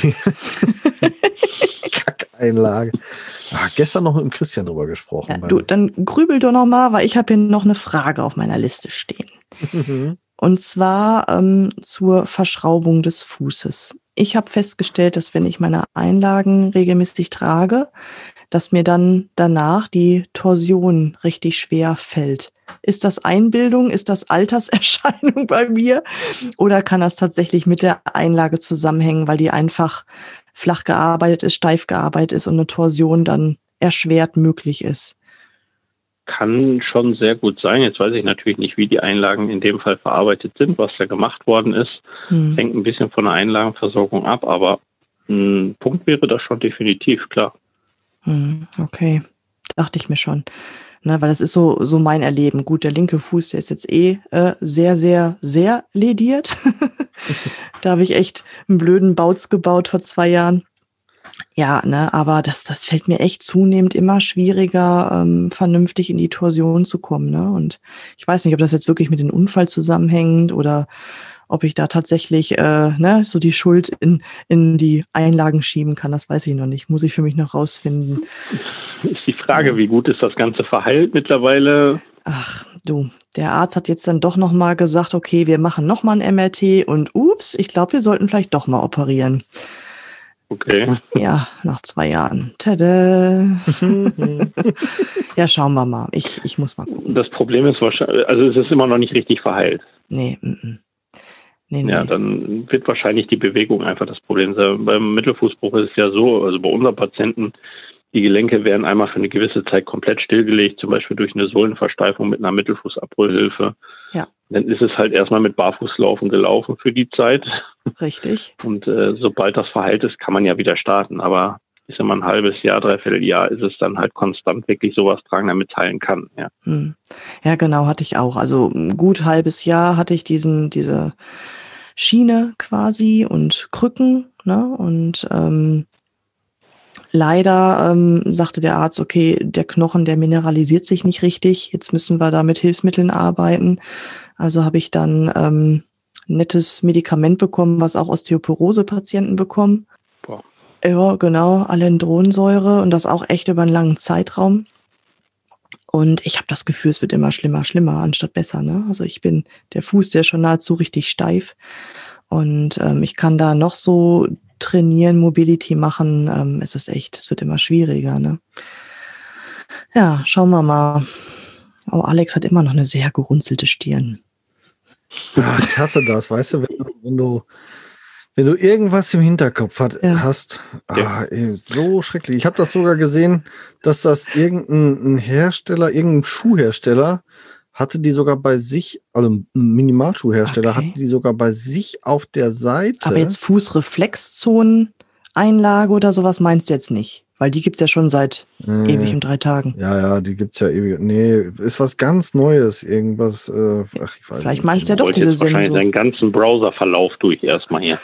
Kackeinlage. Ah, gestern noch mit dem Christian drüber gesprochen. Ja, du, dann grübel doch noch mal, weil ich habe hier noch eine Frage auf meiner Liste stehen. Mhm. Und zwar ähm, zur Verschraubung des Fußes. Ich habe festgestellt, dass wenn ich meine Einlagen regelmäßig trage, dass mir dann danach die Torsion richtig schwer fällt. Ist das Einbildung? Ist das Alterserscheinung bei mir? Oder kann das tatsächlich mit der Einlage zusammenhängen, weil die einfach flach gearbeitet ist, steif gearbeitet ist und eine Torsion dann erschwert möglich ist? Kann schon sehr gut sein. Jetzt weiß ich natürlich nicht, wie die Einlagen in dem Fall verarbeitet sind, was da gemacht worden ist. Hm. Hängt ein bisschen von der Einlagenversorgung ab, aber ein Punkt wäre das schon definitiv, klar. Hm, okay, dachte ich mir schon. Ne, weil das ist so, so mein Erleben. Gut, der linke Fuß, der ist jetzt eh äh, sehr, sehr, sehr lediert. Da habe ich echt einen blöden Bautz gebaut vor zwei Jahren. Ja, ne, aber das, das fällt mir echt zunehmend immer schwieriger, ähm, vernünftig in die Torsion zu kommen, ne? Und ich weiß nicht, ob das jetzt wirklich mit dem Unfall zusammenhängt oder ob ich da tatsächlich äh, ne, so die Schuld in, in die Einlagen schieben kann. Das weiß ich noch nicht. Muss ich für mich noch rausfinden. Ist die Frage, ja. Wie gut ist das Ganze verheilt mittlerweile? Ach, du, der Arzt hat jetzt dann doch nochmal gesagt, okay, wir machen nochmal ein M R T und ups, ich glaube, wir sollten vielleicht doch mal operieren. Okay. Ja, nach zwei Jahren. Tada. Ja, schauen wir mal. Ich, ich muss mal gucken. Das Problem ist wahrscheinlich, also es ist immer noch nicht richtig verheilt. Nee, m-m. nee, nee. Ja, dann wird wahrscheinlich die Bewegung einfach das Problem sein. Beim Mittelfußbruch ist es ja so, also bei unseren Patienten, die Gelenke werden einmal für eine gewisse Zeit komplett stillgelegt, zum Beispiel durch eine Sohlenversteifung mit einer Mittelfußabrollhilfe. Ja. Dann ist es halt erstmal mit Barfußlaufen gelaufen für die Zeit. Richtig. Und äh, sobald das verheilt ist, kann man ja wieder starten. Aber ist immer ein halbes Jahr, dreiviertel Jahr, ist es dann halt konstant wirklich sowas tragen, damit heilen kann. Ja. Hm. Ja, genau, hatte ich auch. Also ein gut halbes Jahr hatte ich diesen, diese Schiene quasi und Krücken, ne? Und ähm, leider ähm, sagte der Arzt, okay, der Knochen, der mineralisiert sich nicht richtig. Jetzt müssen wir da mit Hilfsmitteln arbeiten. Also habe ich dann ähm, ein nettes Medikament bekommen, was auch Osteoporose-Patienten bekommen. Boah. Ja, genau, Alendronsäure und das auch echt über einen langen Zeitraum. Und ich habe das Gefühl, es wird immer schlimmer, schlimmer, anstatt besser. Ne? Also ich bin, der Fuß, der ist schon nahezu richtig steif. Und ähm, ich kann da noch so trainieren, Mobility machen. Ähm, es ist echt, es wird immer schwieriger. Ne? Ja, schauen wir mal. Oh, Alex hat immer noch eine sehr gerunzelte Stirn. Ja, ich hasse das, weißt du, wenn du, wenn du, wenn du irgendwas im Hinterkopf hat, Ja. hast, ah, ey, so schrecklich. Ich habe das sogar gesehen, dass das irgendein ein Hersteller, irgendein Schuhhersteller hatte die sogar bei sich, also ein Minimalschuhhersteller, Okay. hatte die sogar bei sich auf der Seite. Aber jetzt Fußreflexzonen-Einlage oder sowas meinst du jetzt nicht? Weil die gibt's ja schon seit Äh, ewig und drei Tagen. Ja, ja, die gibt's ja ewig. Nee, ist was ganz Neues, irgendwas, äh, ach, ich weiß Vielleicht nicht. meinst du ja Ich doch wollte diese jetzt wahrscheinlich Sensor. seinen ganzen Browserverlauf durch erstmal hier.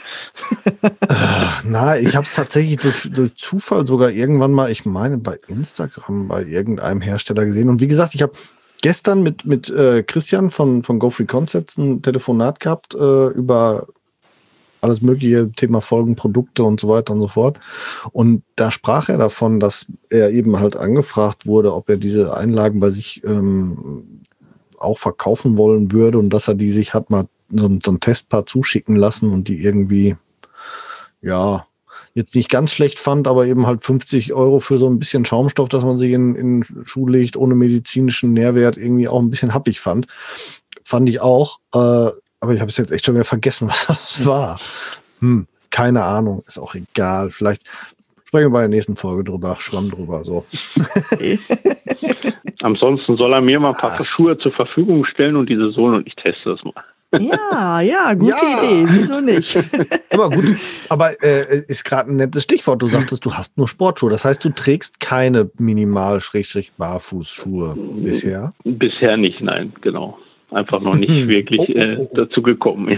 Ach, na, ich habe es tatsächlich durch, durch Zufall sogar irgendwann mal, ich meine, bei Instagram bei irgendeinem Hersteller gesehen. Und wie gesagt, ich habe gestern mit, mit äh, Christian von, von Go Free Concepts ein Telefonat gehabt äh, über alles mögliche, Thema Folgen, Produkte und so weiter und so fort. Und da sprach er davon, dass er eben halt angefragt wurde, ob er diese Einlagen bei sich ähm, auch verkaufen wollen würde und dass er die sich hat mal so, ein- so ein Testpaar zuschicken lassen und die irgendwie, ja, jetzt nicht ganz schlecht fand, aber eben halt fünfzig Euro für so ein bisschen Schaumstoff, dass man sich in, in den Schuh legt, ohne medizinischen Nährwert, irgendwie auch ein bisschen happig fand. Fand ich auch, äh, aber ich habe es jetzt echt schon wieder vergessen, was das war. Hm, keine Ahnung, ist auch egal. Vielleicht sprechen wir bei der nächsten Folge drüber, schwamm drüber, so. Ansonsten soll er mir mal ein paar Ach. Schuhe zur Verfügung stellen und diese Sohlen und ich teste das mal. Ja, ja, gute Ja. Idee. Wieso nicht? Aber gut, aber äh, ist gerade ein nettes Stichwort. Du sagtest, du hast nur Sportschuhe. Das heißt, du trägst keine Minimal-Barfußschuhe bisher. Bisher nicht, nein, genau. Einfach noch nicht Mhm. wirklich Oh, oh, äh, oh, oh. dazu gekommen.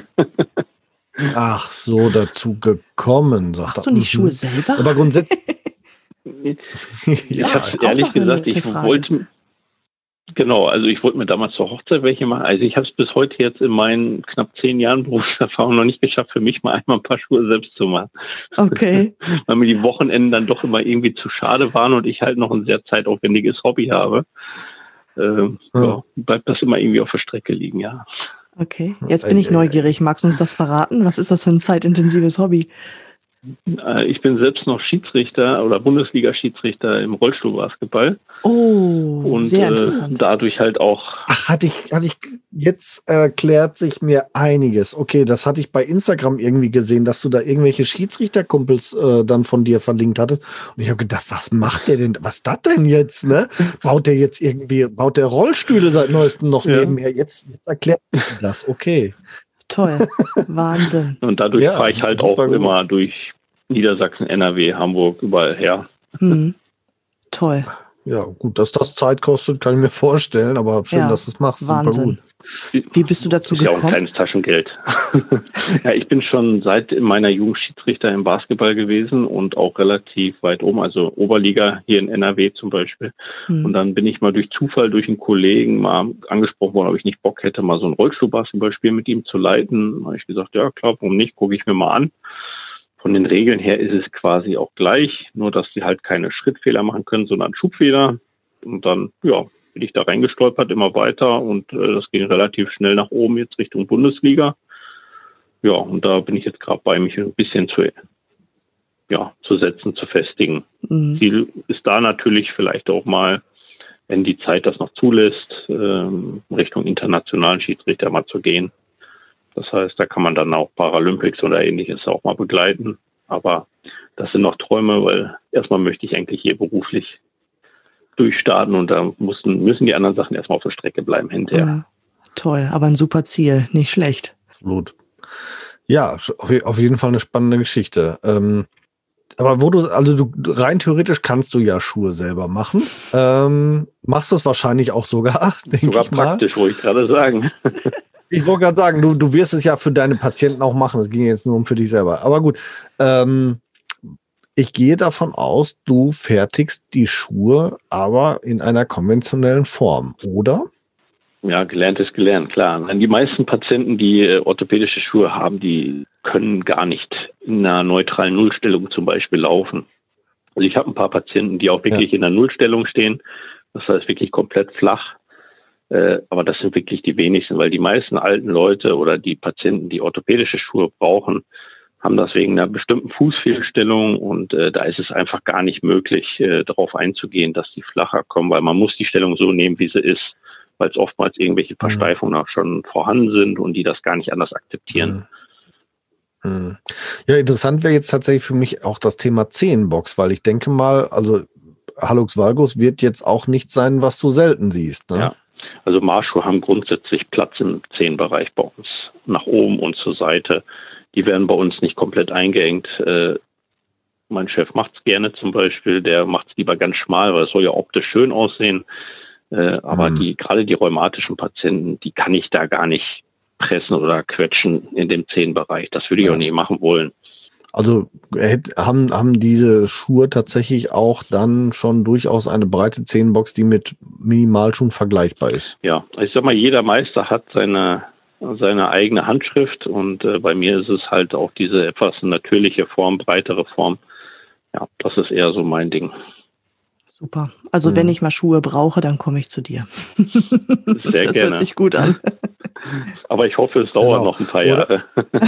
Ach so, dazu gekommen, sagt Machst er. du die Mhm. Schuhe selber? Aber grundsätzlich. Ich ja, habe auch ehrlich noch eine gesagt, nette ich Frage. wollte, genau, also ich wollte mir damals zur Hochzeit welche machen. Also ich habe es bis heute jetzt in meinen knapp zehn Jahren Berufserfahrung noch nicht geschafft, für mich mal einmal ein paar Schuhe selbst zu machen. Okay. Weil mir die Wochenenden dann doch immer irgendwie zu schade waren und ich halt noch ein sehr zeitaufwendiges Hobby habe. Ähm, Ja. ja, bleibt das immer irgendwie auf der Strecke liegen, ja. Okay. Jetzt bin ich Ei, ei, neugierig. Magst du uns das verraten? Was ist das für ein zeitintensives Hobby? Äh, Ich bin selbst noch Schiedsrichter oder Bundesliga-Schiedsrichter im Rollstuhlbasketball Oh, und sehr äh, interessant. dadurch halt auch, Ach, hatte ich, hatte ich, jetzt erklärt sich mir einiges. Okay, das hatte ich bei Instagram irgendwie gesehen, dass du da irgendwelche Schiedsrichterkumpels äh, dann von dir verlinkt hattest. Und ich habe gedacht, was macht der denn? Was ist das denn jetzt, ne? Baut der jetzt irgendwie, baut der Rollstühle seit neuestem noch Ja. nebenher? Jetzt, jetzt erklärt mir das, okay. Toll. Wahnsinn. und dadurch Ja, fahre ich halt super auch gut. immer durch Niedersachsen, N R W, Hamburg, überall her. Hm. Toll. Ja, gut, dass das Zeit kostet, kann ich mir vorstellen, aber schön, Ja, dass du es machst. Wahnsinn. Super gut. Wie bist du dazu Ist ja auch ein gekommen? kleines Taschengeld. Ja, ich bin schon seit meiner Jugend Schiedsrichter im Basketball gewesen und auch relativ weit oben, also Oberliga hier in N R W zum Beispiel. Und Hm. dann bin ich mal durch Zufall durch einen Kollegen mal angesprochen worden, ob ich nicht Bock hätte, mal so ein Rollstuhlbasketballspiel mit ihm zu leiten. Da habe ich gesagt, ja klar, warum nicht, gucke ich mir mal an. Von den Regeln her ist es quasi auch gleich, nur dass sie halt keine Schrittfehler machen können, sondern Schubfehler. Und dann, ja, bin ich da reingestolpert, immer weiter und äh, das ging relativ schnell nach oben jetzt Richtung Bundesliga. Ja, und da bin ich jetzt gerade bei, mich ein bisschen zu, ja, zu setzen, zu festigen. Mhm. Ziel ist da natürlich vielleicht auch mal, wenn die Zeit das noch zulässt, ähm, Richtung internationalen Schiedsrichter mal zu gehen. Das heißt, da kann man dann auch Paralympics oder Ähnliches auch mal begleiten. Aber das sind noch Träume, weil erstmal möchte ich eigentlich hier beruflich durchstarten und da mussten, müssen die anderen Sachen erstmal auf der Strecke bleiben hinterher. Ja, toll, aber ein super Ziel, nicht schlecht. Absolut. Ja, auf jeden Fall eine spannende Geschichte. Ähm, aber wo du, also du rein theoretisch kannst du ja Schuhe selber machen. Ähm, machst das wahrscheinlich auch sogar, denke sogar ich mal. Praktisch, wollte ich gerade sagen. Ich wollte gerade sagen, du, du wirst es ja für deine Patienten auch machen. Es ging jetzt nur um für dich selber. Aber gut, ähm, ich gehe davon aus, du fertigst die Schuhe aber in einer konventionellen Form, oder? Ja, gelernt ist gelernt, klar. Die meisten Patienten, die äh, orthopädische Schuhe haben, die können gar nicht in einer neutralen Nullstellung zum Beispiel laufen. Also ich habe ein paar Patienten, die auch wirklich ja. in der Nullstellung stehen. Das heißt wirklich komplett flach. Äh, aber das sind wirklich die wenigsten, weil die meisten alten Leute oder die Patienten, die orthopädische Schuhe brauchen, haben das wegen einer bestimmten Fußfehlstellung und äh, da ist es einfach gar nicht möglich, äh, darauf einzugehen, dass die flacher kommen, weil man muss die Stellung so nehmen, wie sie ist, weil es oftmals irgendwelche Versteifungen auch schon vorhanden sind und die das gar nicht anders akzeptieren. Mhm. Ja, interessant wäre jetzt tatsächlich für mich auch das Thema Zehenbox, weil ich denke mal, also Hallux valgus wird jetzt auch nicht sein, was du selten siehst. Ne? Ja, also Marschschuhe haben grundsätzlich Platz im Zehenbereich bei uns, nach oben und zur Seite. Die werden bei uns nicht komplett eingeengt. Äh, mein Chef macht es gerne zum Beispiel, der macht es lieber ganz schmal, weil es soll ja optisch schön aussehen. Äh, aber mhm. die gerade die rheumatischen Patienten, die kann ich da gar nicht pressen oder quetschen in dem Zehenbereich. Das würde ich ja. auch nicht machen wollen. Also haben, haben diese Schuhe tatsächlich auch dann schon durchaus eine breite Zehenbox, die mit Minimalschuhen vergleichbar ist? Ja, ich sag mal, jeder Meister hat seine seine eigene Handschrift und äh, bei mir ist es halt auch diese etwas natürliche Form, breitere Form. Ja, das ist eher so mein Ding. Super. Also mhm. wenn ich mal Schuhe brauche, dann komme ich zu dir. Sehr das gerne. Hört sich gut an. Aber ich hoffe, es dauert genau. noch ein paar Jahre.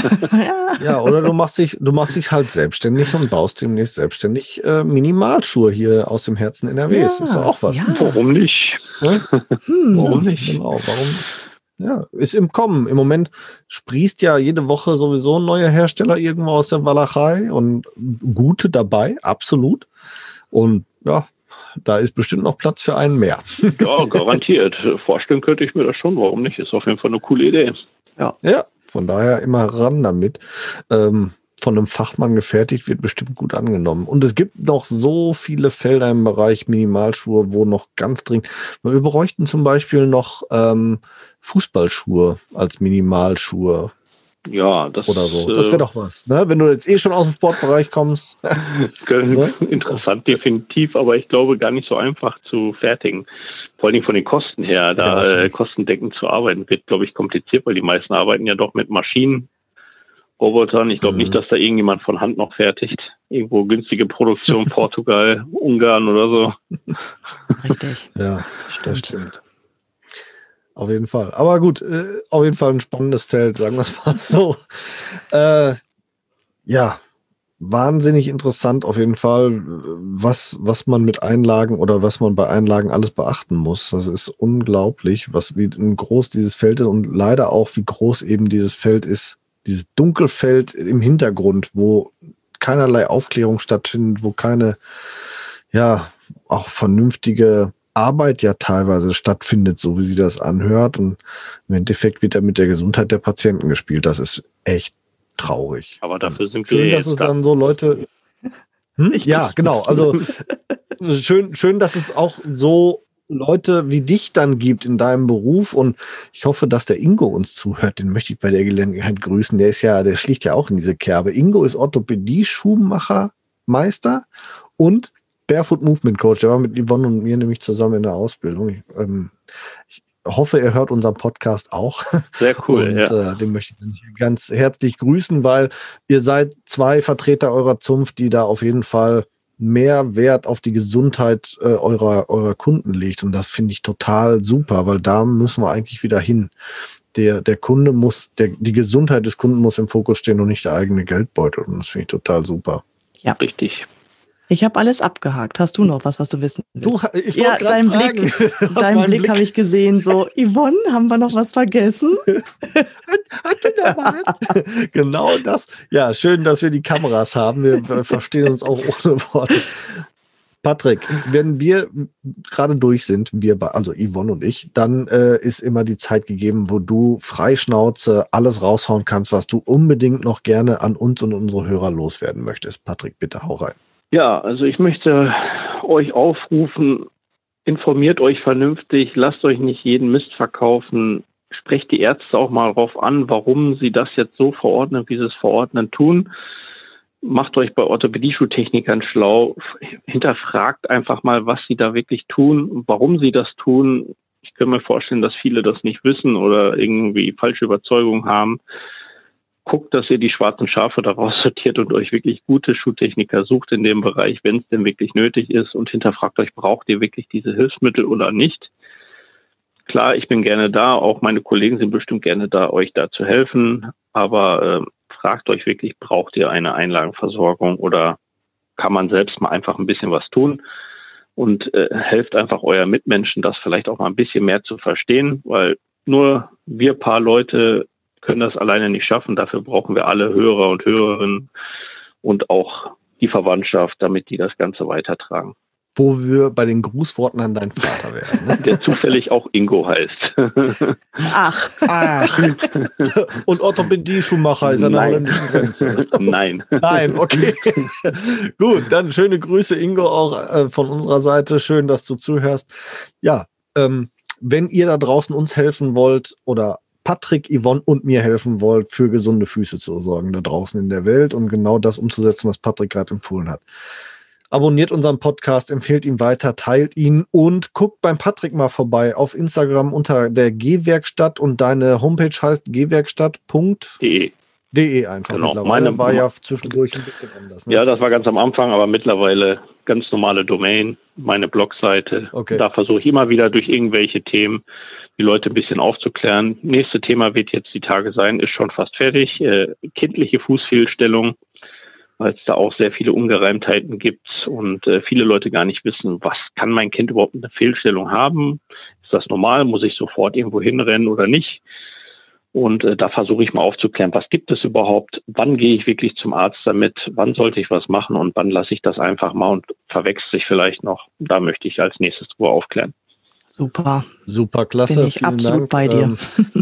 ja. ja, oder du machst dich, du machst dich halt selbstständig und baust demnächst selbstständig äh, Minimalschuhe hier aus dem Herzen N R Ws. Ja, ist doch auch was. Ja. Warum nicht? Hm? Warum nicht? Genau, warum nicht? Ja, ist im Kommen. Im Moment sprießt ja jede Woche sowieso ein neuer Hersteller irgendwo aus der Walachei und gute dabei, absolut. Und ja, da ist bestimmt noch Platz für einen mehr. Ja, garantiert. Vorstellen könnte ich mir das schon. Warum nicht? Ist auf jeden Fall eine coole Idee. Ja, ja, von daher immer ran damit. Ähm, von einem Fachmann gefertigt, wird bestimmt gut angenommen. Und es gibt noch so viele Felder im Bereich Minimalschuhe, wo noch ganz dringend, wir bräuchten zum Beispiel noch ähm, Fußballschuhe als Minimalschuhe. Ja, das oder so. Das wäre doch was, ne? Wenn du jetzt eh schon aus dem Sportbereich kommst. Ne? Interessant, definitiv, aber ich glaube gar nicht so einfach zu fertigen. Vor allem von den Kosten her, da ja, äh, kostendeckend zu arbeiten, wird, glaube ich, kompliziert, weil die meisten arbeiten ja doch mit Maschinen. Robotern. Ich glaube mhm. nicht, dass da irgendjemand von Hand noch fertigt. Irgendwo günstige Produktion, Portugal, Ungarn oder so. Richtig. Ja, stimmt. Das stimmt. Auf jeden Fall. Aber gut, äh, auf jeden Fall ein spannendes Feld, sagen wir es mal so. Äh, ja, wahnsinnig interessant auf jeden Fall, was, was man mit Einlagen oder was man bei Einlagen alles beachten muss. Das ist unglaublich, was wie groß dieses Feld ist und leider auch, wie groß eben dieses Feld ist. Dieses Dunkelfeld im Hintergrund, wo keinerlei Aufklärung stattfindet, wo keine, ja, auch vernünftige Arbeit ja teilweise stattfindet, so wie sie das anhört. Und im Endeffekt wird da mit der Gesundheit der Patienten gespielt. Das ist echt traurig. Aber dafür sind schön, wir dass es da. dann so Leute. Hm? Ja, genau. Also schön, schön, dass es auch so Leute wie dich dann gibt in deinem Beruf und ich hoffe, dass der Ingo uns zuhört, den möchte ich bei der Gelegenheit grüßen, der ist ja, der schlicht ja auch in diese Kerbe. Ingo ist Orthopädie-Schuhmacher, Meister und Barefoot Movement Coach, der war mit Yvonne und mir nämlich zusammen in der Ausbildung. Ich, ähm, ich hoffe, er hört unseren Podcast auch. Sehr cool, und ja. äh, den möchte ich ganz herzlich grüßen, weil ihr seid zwei Vertreter eurer Zunft, die da auf jeden Fall mehr Wert auf die Gesundheit äh, eurer, eurer Kunden legt. Und das finde ich total super, weil da müssen wir eigentlich wieder hin. Der, der Kunde muss, der, die Gesundheit des Kunden muss im Fokus stehen und nicht der eigene Geldbeutel. Und das finde ich total super. Ja, richtig. Ich habe alles abgehakt. Hast du noch was, was du wissen willst? Du, ich ja, deinen fragen, Blick, deinen Blick, Blick. habe ich gesehen. So, Yvonne, haben wir noch was vergessen? Hat du da was? Genau das. Ja, schön, dass wir die Kameras haben. Wir verstehen uns auch ohne Worte. Patrick, wenn wir gerade durch sind, wir, also Yvonne und ich, dann äh, ist immer die Zeit gegeben, wo du Freischnauze alles raushauen kannst, was du unbedingt noch gerne an uns und unsere Hörer loswerden möchtest. Patrick, bitte hau rein. Ja, also ich möchte euch aufrufen, informiert euch vernünftig, lasst euch nicht jeden Mist verkaufen, sprecht die Ärzte auch mal drauf an, warum sie das jetzt so verordnen, wie sie es verordnen tun. Macht euch bei Orthopädie-Schuhtechnikern schlau, hinterfragt einfach mal, was sie da wirklich tun, warum sie das tun. Ich kann mir vorstellen, dass viele das nicht wissen oder irgendwie falsche Überzeugungen haben. Guckt, dass ihr die schwarzen Schafe daraus sortiert und euch wirklich gute Schuhtechniker sucht in dem Bereich, wenn es denn wirklich nötig ist, und hinterfragt euch, braucht ihr wirklich diese Hilfsmittel oder nicht? Klar, ich bin gerne da, auch meine Kollegen sind bestimmt gerne da, euch da zu helfen, aber äh, fragt euch wirklich, braucht ihr eine Einlagenversorgung oder kann man selbst mal einfach ein bisschen was tun? Und äh, helft einfach euren Mitmenschen, das vielleicht auch mal ein bisschen mehr zu verstehen, weil nur wir paar Leute können das alleine nicht schaffen. Dafür brauchen wir alle Hörer und Hörerinnen und auch die Verwandtschaft, damit die das Ganze weitertragen. Wo wir bei den Grußworten an deinen Vater werden. Ne? Der zufällig auch Ingo heißt. Ach. Ach. Und Orthopädie-Schuhmacher ist an der holländischen Grenze. Nein. Nein, okay. Gut, dann schöne Grüße, Ingo, auch äh, von unserer Seite. Schön, dass du zuhörst. Ja, ähm, wenn ihr da draußen uns helfen wollt oder Patrick, Yvonne und mir helfen wollt, für gesunde Füße zu sorgen da draußen in der Welt und genau das umzusetzen, was Patrick gerade empfohlen hat. Abonniert unseren Podcast, empfehlt ihn weiter, teilt ihn und guckt beim Patrick mal vorbei auf Instagram unter der G-Werkstatt und deine Homepage heißt gewerkstatt punkt de einfach. Genau. Mittlerweile Meine war ja zwischendurch ein bisschen anders. Ne? Ja, das war ganz am Anfang, aber mittlerweile ganz normale Domain, meine Blogseite. Okay. Da versuche ich immer wieder durch irgendwelche Themen die Leute ein bisschen aufzuklären. Nächste Thema wird jetzt die Tage sein, ist schon fast fertig, äh, kindliche Fußfehlstellung, weil es da auch sehr viele Ungereimtheiten gibt und äh, viele Leute gar nicht wissen, was kann mein Kind überhaupt eine Fehlstellung haben? Ist das normal? Muss ich sofort irgendwo hinrennen oder nicht? Und äh, da versuche ich mal aufzuklären, was gibt es überhaupt? Wann gehe ich wirklich zum Arzt damit? Wann sollte ich was machen? Und wann lasse ich das einfach mal und verwechsel sich vielleicht noch? Da möchte ich als nächstes drüber aufklären. Super. Super, klasse. Bin ich Vielen absolut Dank. bei dir. Ähm,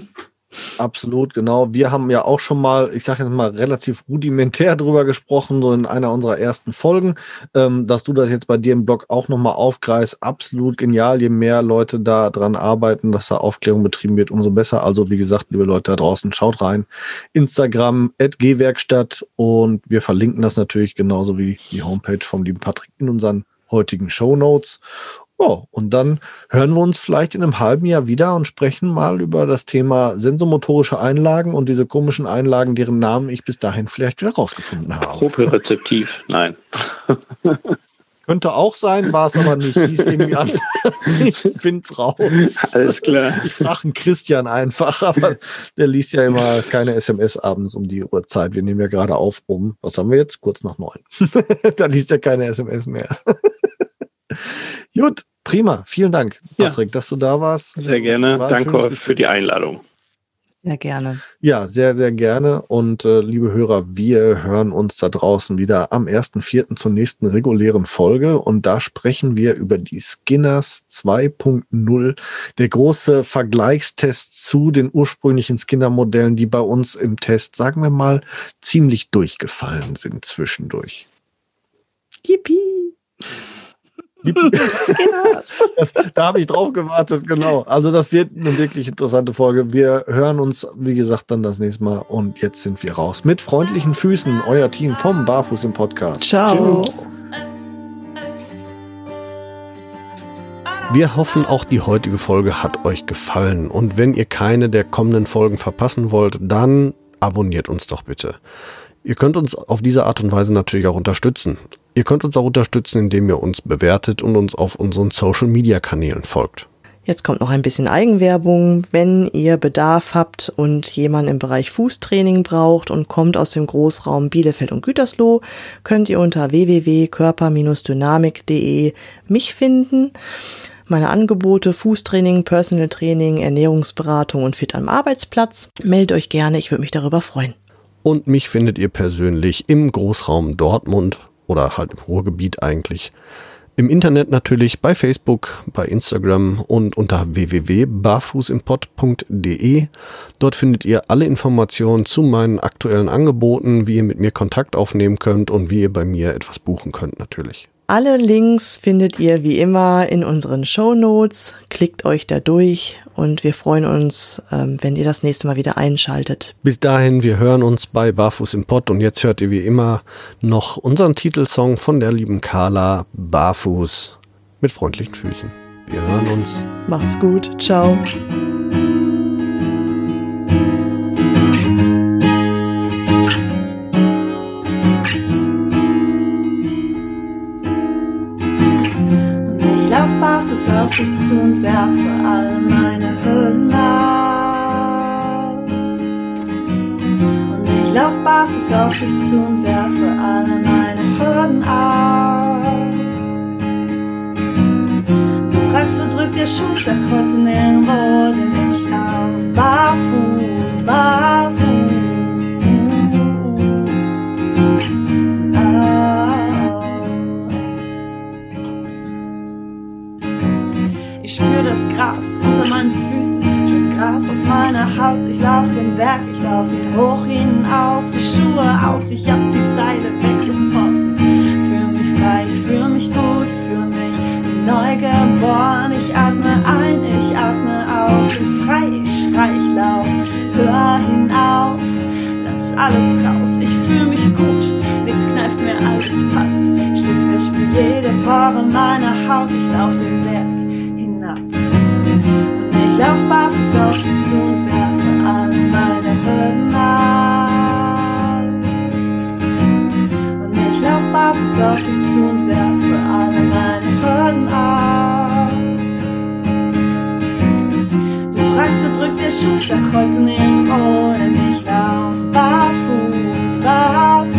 absolut, genau. Wir haben ja auch schon mal, ich sage jetzt mal, relativ rudimentär drüber gesprochen, so in einer unserer ersten Folgen. Ähm, dass du das jetzt bei dir im Blog auch nochmal aufgreifst, absolut genial. Je mehr Leute da dran arbeiten, dass da Aufklärung betrieben wird, umso besser. Also wie gesagt, liebe Leute da draußen, schaut rein. Instagram at G-Werkstatt und wir verlinken das natürlich genauso wie die Homepage vom lieben Patrick in unseren heutigen Shownotes. Oh, und dann hören wir uns vielleicht in einem halben Jahr wieder und sprechen mal über das Thema sensomotorische Einlagen und diese komischen Einlagen, deren Namen ich bis dahin vielleicht wieder rausgefunden habe. Propriozeptiv, nein. Könnte auch sein, war es aber nicht. Hieß irgendwie an. Ich find's raus. Alles klar. Ich frage einen Christian einfach, aber der liest ja immer keine S M S abends um die Uhrzeit. Wir nehmen ja gerade auf um, was haben wir jetzt? Kurz nach neun. Da liest er keine S M S mehr. Gut, prima. Vielen Dank, Patrick, ja, dass du da warst. Sehr gerne. Danke für die Einladung. Sehr gerne. Ja, sehr, sehr gerne. Und äh, liebe Hörer, wir hören uns da draußen wieder am ersten vierten zur nächsten regulären Folge. Und da sprechen wir über die Skinners zwei Punkt null, der große Vergleichstest zu den ursprünglichen Skinner-Modellen, die bei uns im Test, sagen wir mal, ziemlich durchgefallen sind zwischendurch. Yippie! Da habe ich drauf gewartet, genau. Also das wird eine wirklich interessante Folge. Wir hören uns, wie gesagt, dann das nächste Mal. Und jetzt sind wir raus. Mit freundlichen Füßen, euer Team vom Barfuß im Podcast. Ciao. Tschüss. Wir hoffen, auch die heutige Folge hat euch gefallen. Und wenn ihr keine der kommenden Folgen verpassen wollt, dann abonniert uns doch bitte. Ihr könnt uns auf diese Art und Weise natürlich auch unterstützen. Ihr könnt uns auch unterstützen, indem ihr uns bewertet und uns auf unseren Social-Media-Kanälen folgt. Jetzt kommt noch ein bisschen Eigenwerbung. Wenn ihr Bedarf habt und jemanden im Bereich Fußtraining braucht und kommt aus dem Großraum Bielefeld und Gütersloh, könnt ihr unter w w w punkt körper Bindestrich dynamik punkt de mich finden. Meine Angebote: Fußtraining, Personal Training, Ernährungsberatung und Fit am Arbeitsplatz. Meldet euch gerne, ich würde mich darüber freuen. Und mich findet ihr persönlich im Großraum Dortmund oder halt im Ruhrgebiet eigentlich. Im Internet natürlich, bei Facebook, bei Instagram und unter w w w punkt barfußimpott punkt de. Dort findet ihr alle Informationen zu meinen aktuellen Angeboten, wie ihr mit mir Kontakt aufnehmen könnt und wie ihr bei mir etwas buchen könnt natürlich. Alle Links findet ihr wie immer in unseren Shownotes. Klickt euch da durch und wir freuen uns, ähm, wenn ihr das nächste Mal wieder einschaltet. Bis dahin, wir hören uns bei Barfuß im Pott und jetzt hört ihr wie immer noch unseren Titelsong von der lieben Carla, Barfuß mit freundlichen Füßen. Wir hören uns. Macht's gut. Ciao. Barfuß auf dich zu und werfe all meine Hürden ab. Und ich lauf barfuß auf dich zu und werfe alle meine Hürden ab. Du fragst, wo drückt der Schuh, sag heute nirgendwo, denn ich lauf barfuß, barfuß. Ich spür das Gras unter meinen Füßen, das Gras auf meiner Haut. Ich lauf den Berg, ich lauf ihn hoch hinauf, die Schuhe aus, ich hab die Zeile weggebrochen. Fühl mich frei, ich fühl mich gut, fühl mich wie neu geboren. Ich atme ein, ich atme aus, bin frei, ich schrei, ich lauf, hör hinauf, lass alles raus. Ich fühl mich gut, nichts kneift mir, alles passt. Ich steh fest, spür jede Pore meiner Haut, ich lauf den Berg. Und ich lauf barfuß auf dich zu und werfe alle meine Hürden ab. Und ich lauf barfuß auf dich zu und werfe alle meine Hürden ab. Du fragst, wo drückt der Schuh, sag heute nirgendwo, denn ich lauf barfuß, barfuß.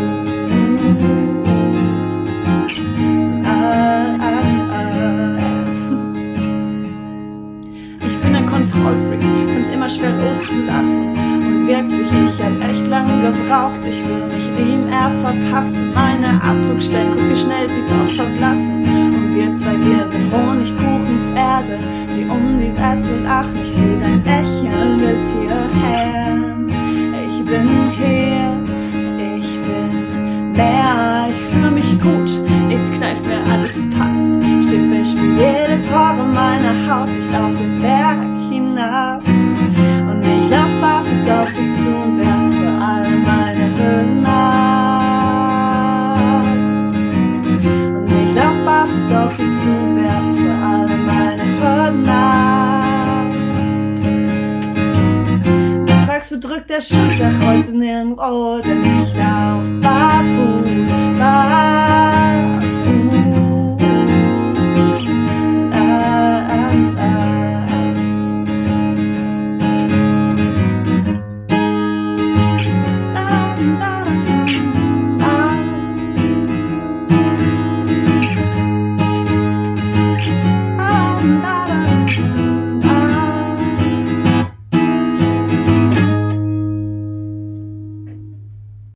Kontrollfreak, find's immer schwer loszulassen. Und wirklich, ich hab echt lange gebraucht. Ich will mich ihm eher verpassen. Meine Abdruckstellen, guck wie schnell sie doch verblassen. Und wir zwei, wir sind Honigkuchenpferde, die um die Wette lachen. Ich seh dein Lächeln bis hierher. Ich bin hier, ich bin mehr. Ich fühl mich gut, nichts kneift mir, alles passt. Ich steh fest, spür jede Pore meiner Haut. Ich lauf den Berg hinab. Und ich lauf barfuß auf dich zu und werfe alle meine Hürden ab. Und ich lauf barfuß auf dich zu und werfe alle meine Hürden ab. Du fragst, wo drückt der Schuh, sag heute nirgendwo, denn ich lauf barfuß, barfuß.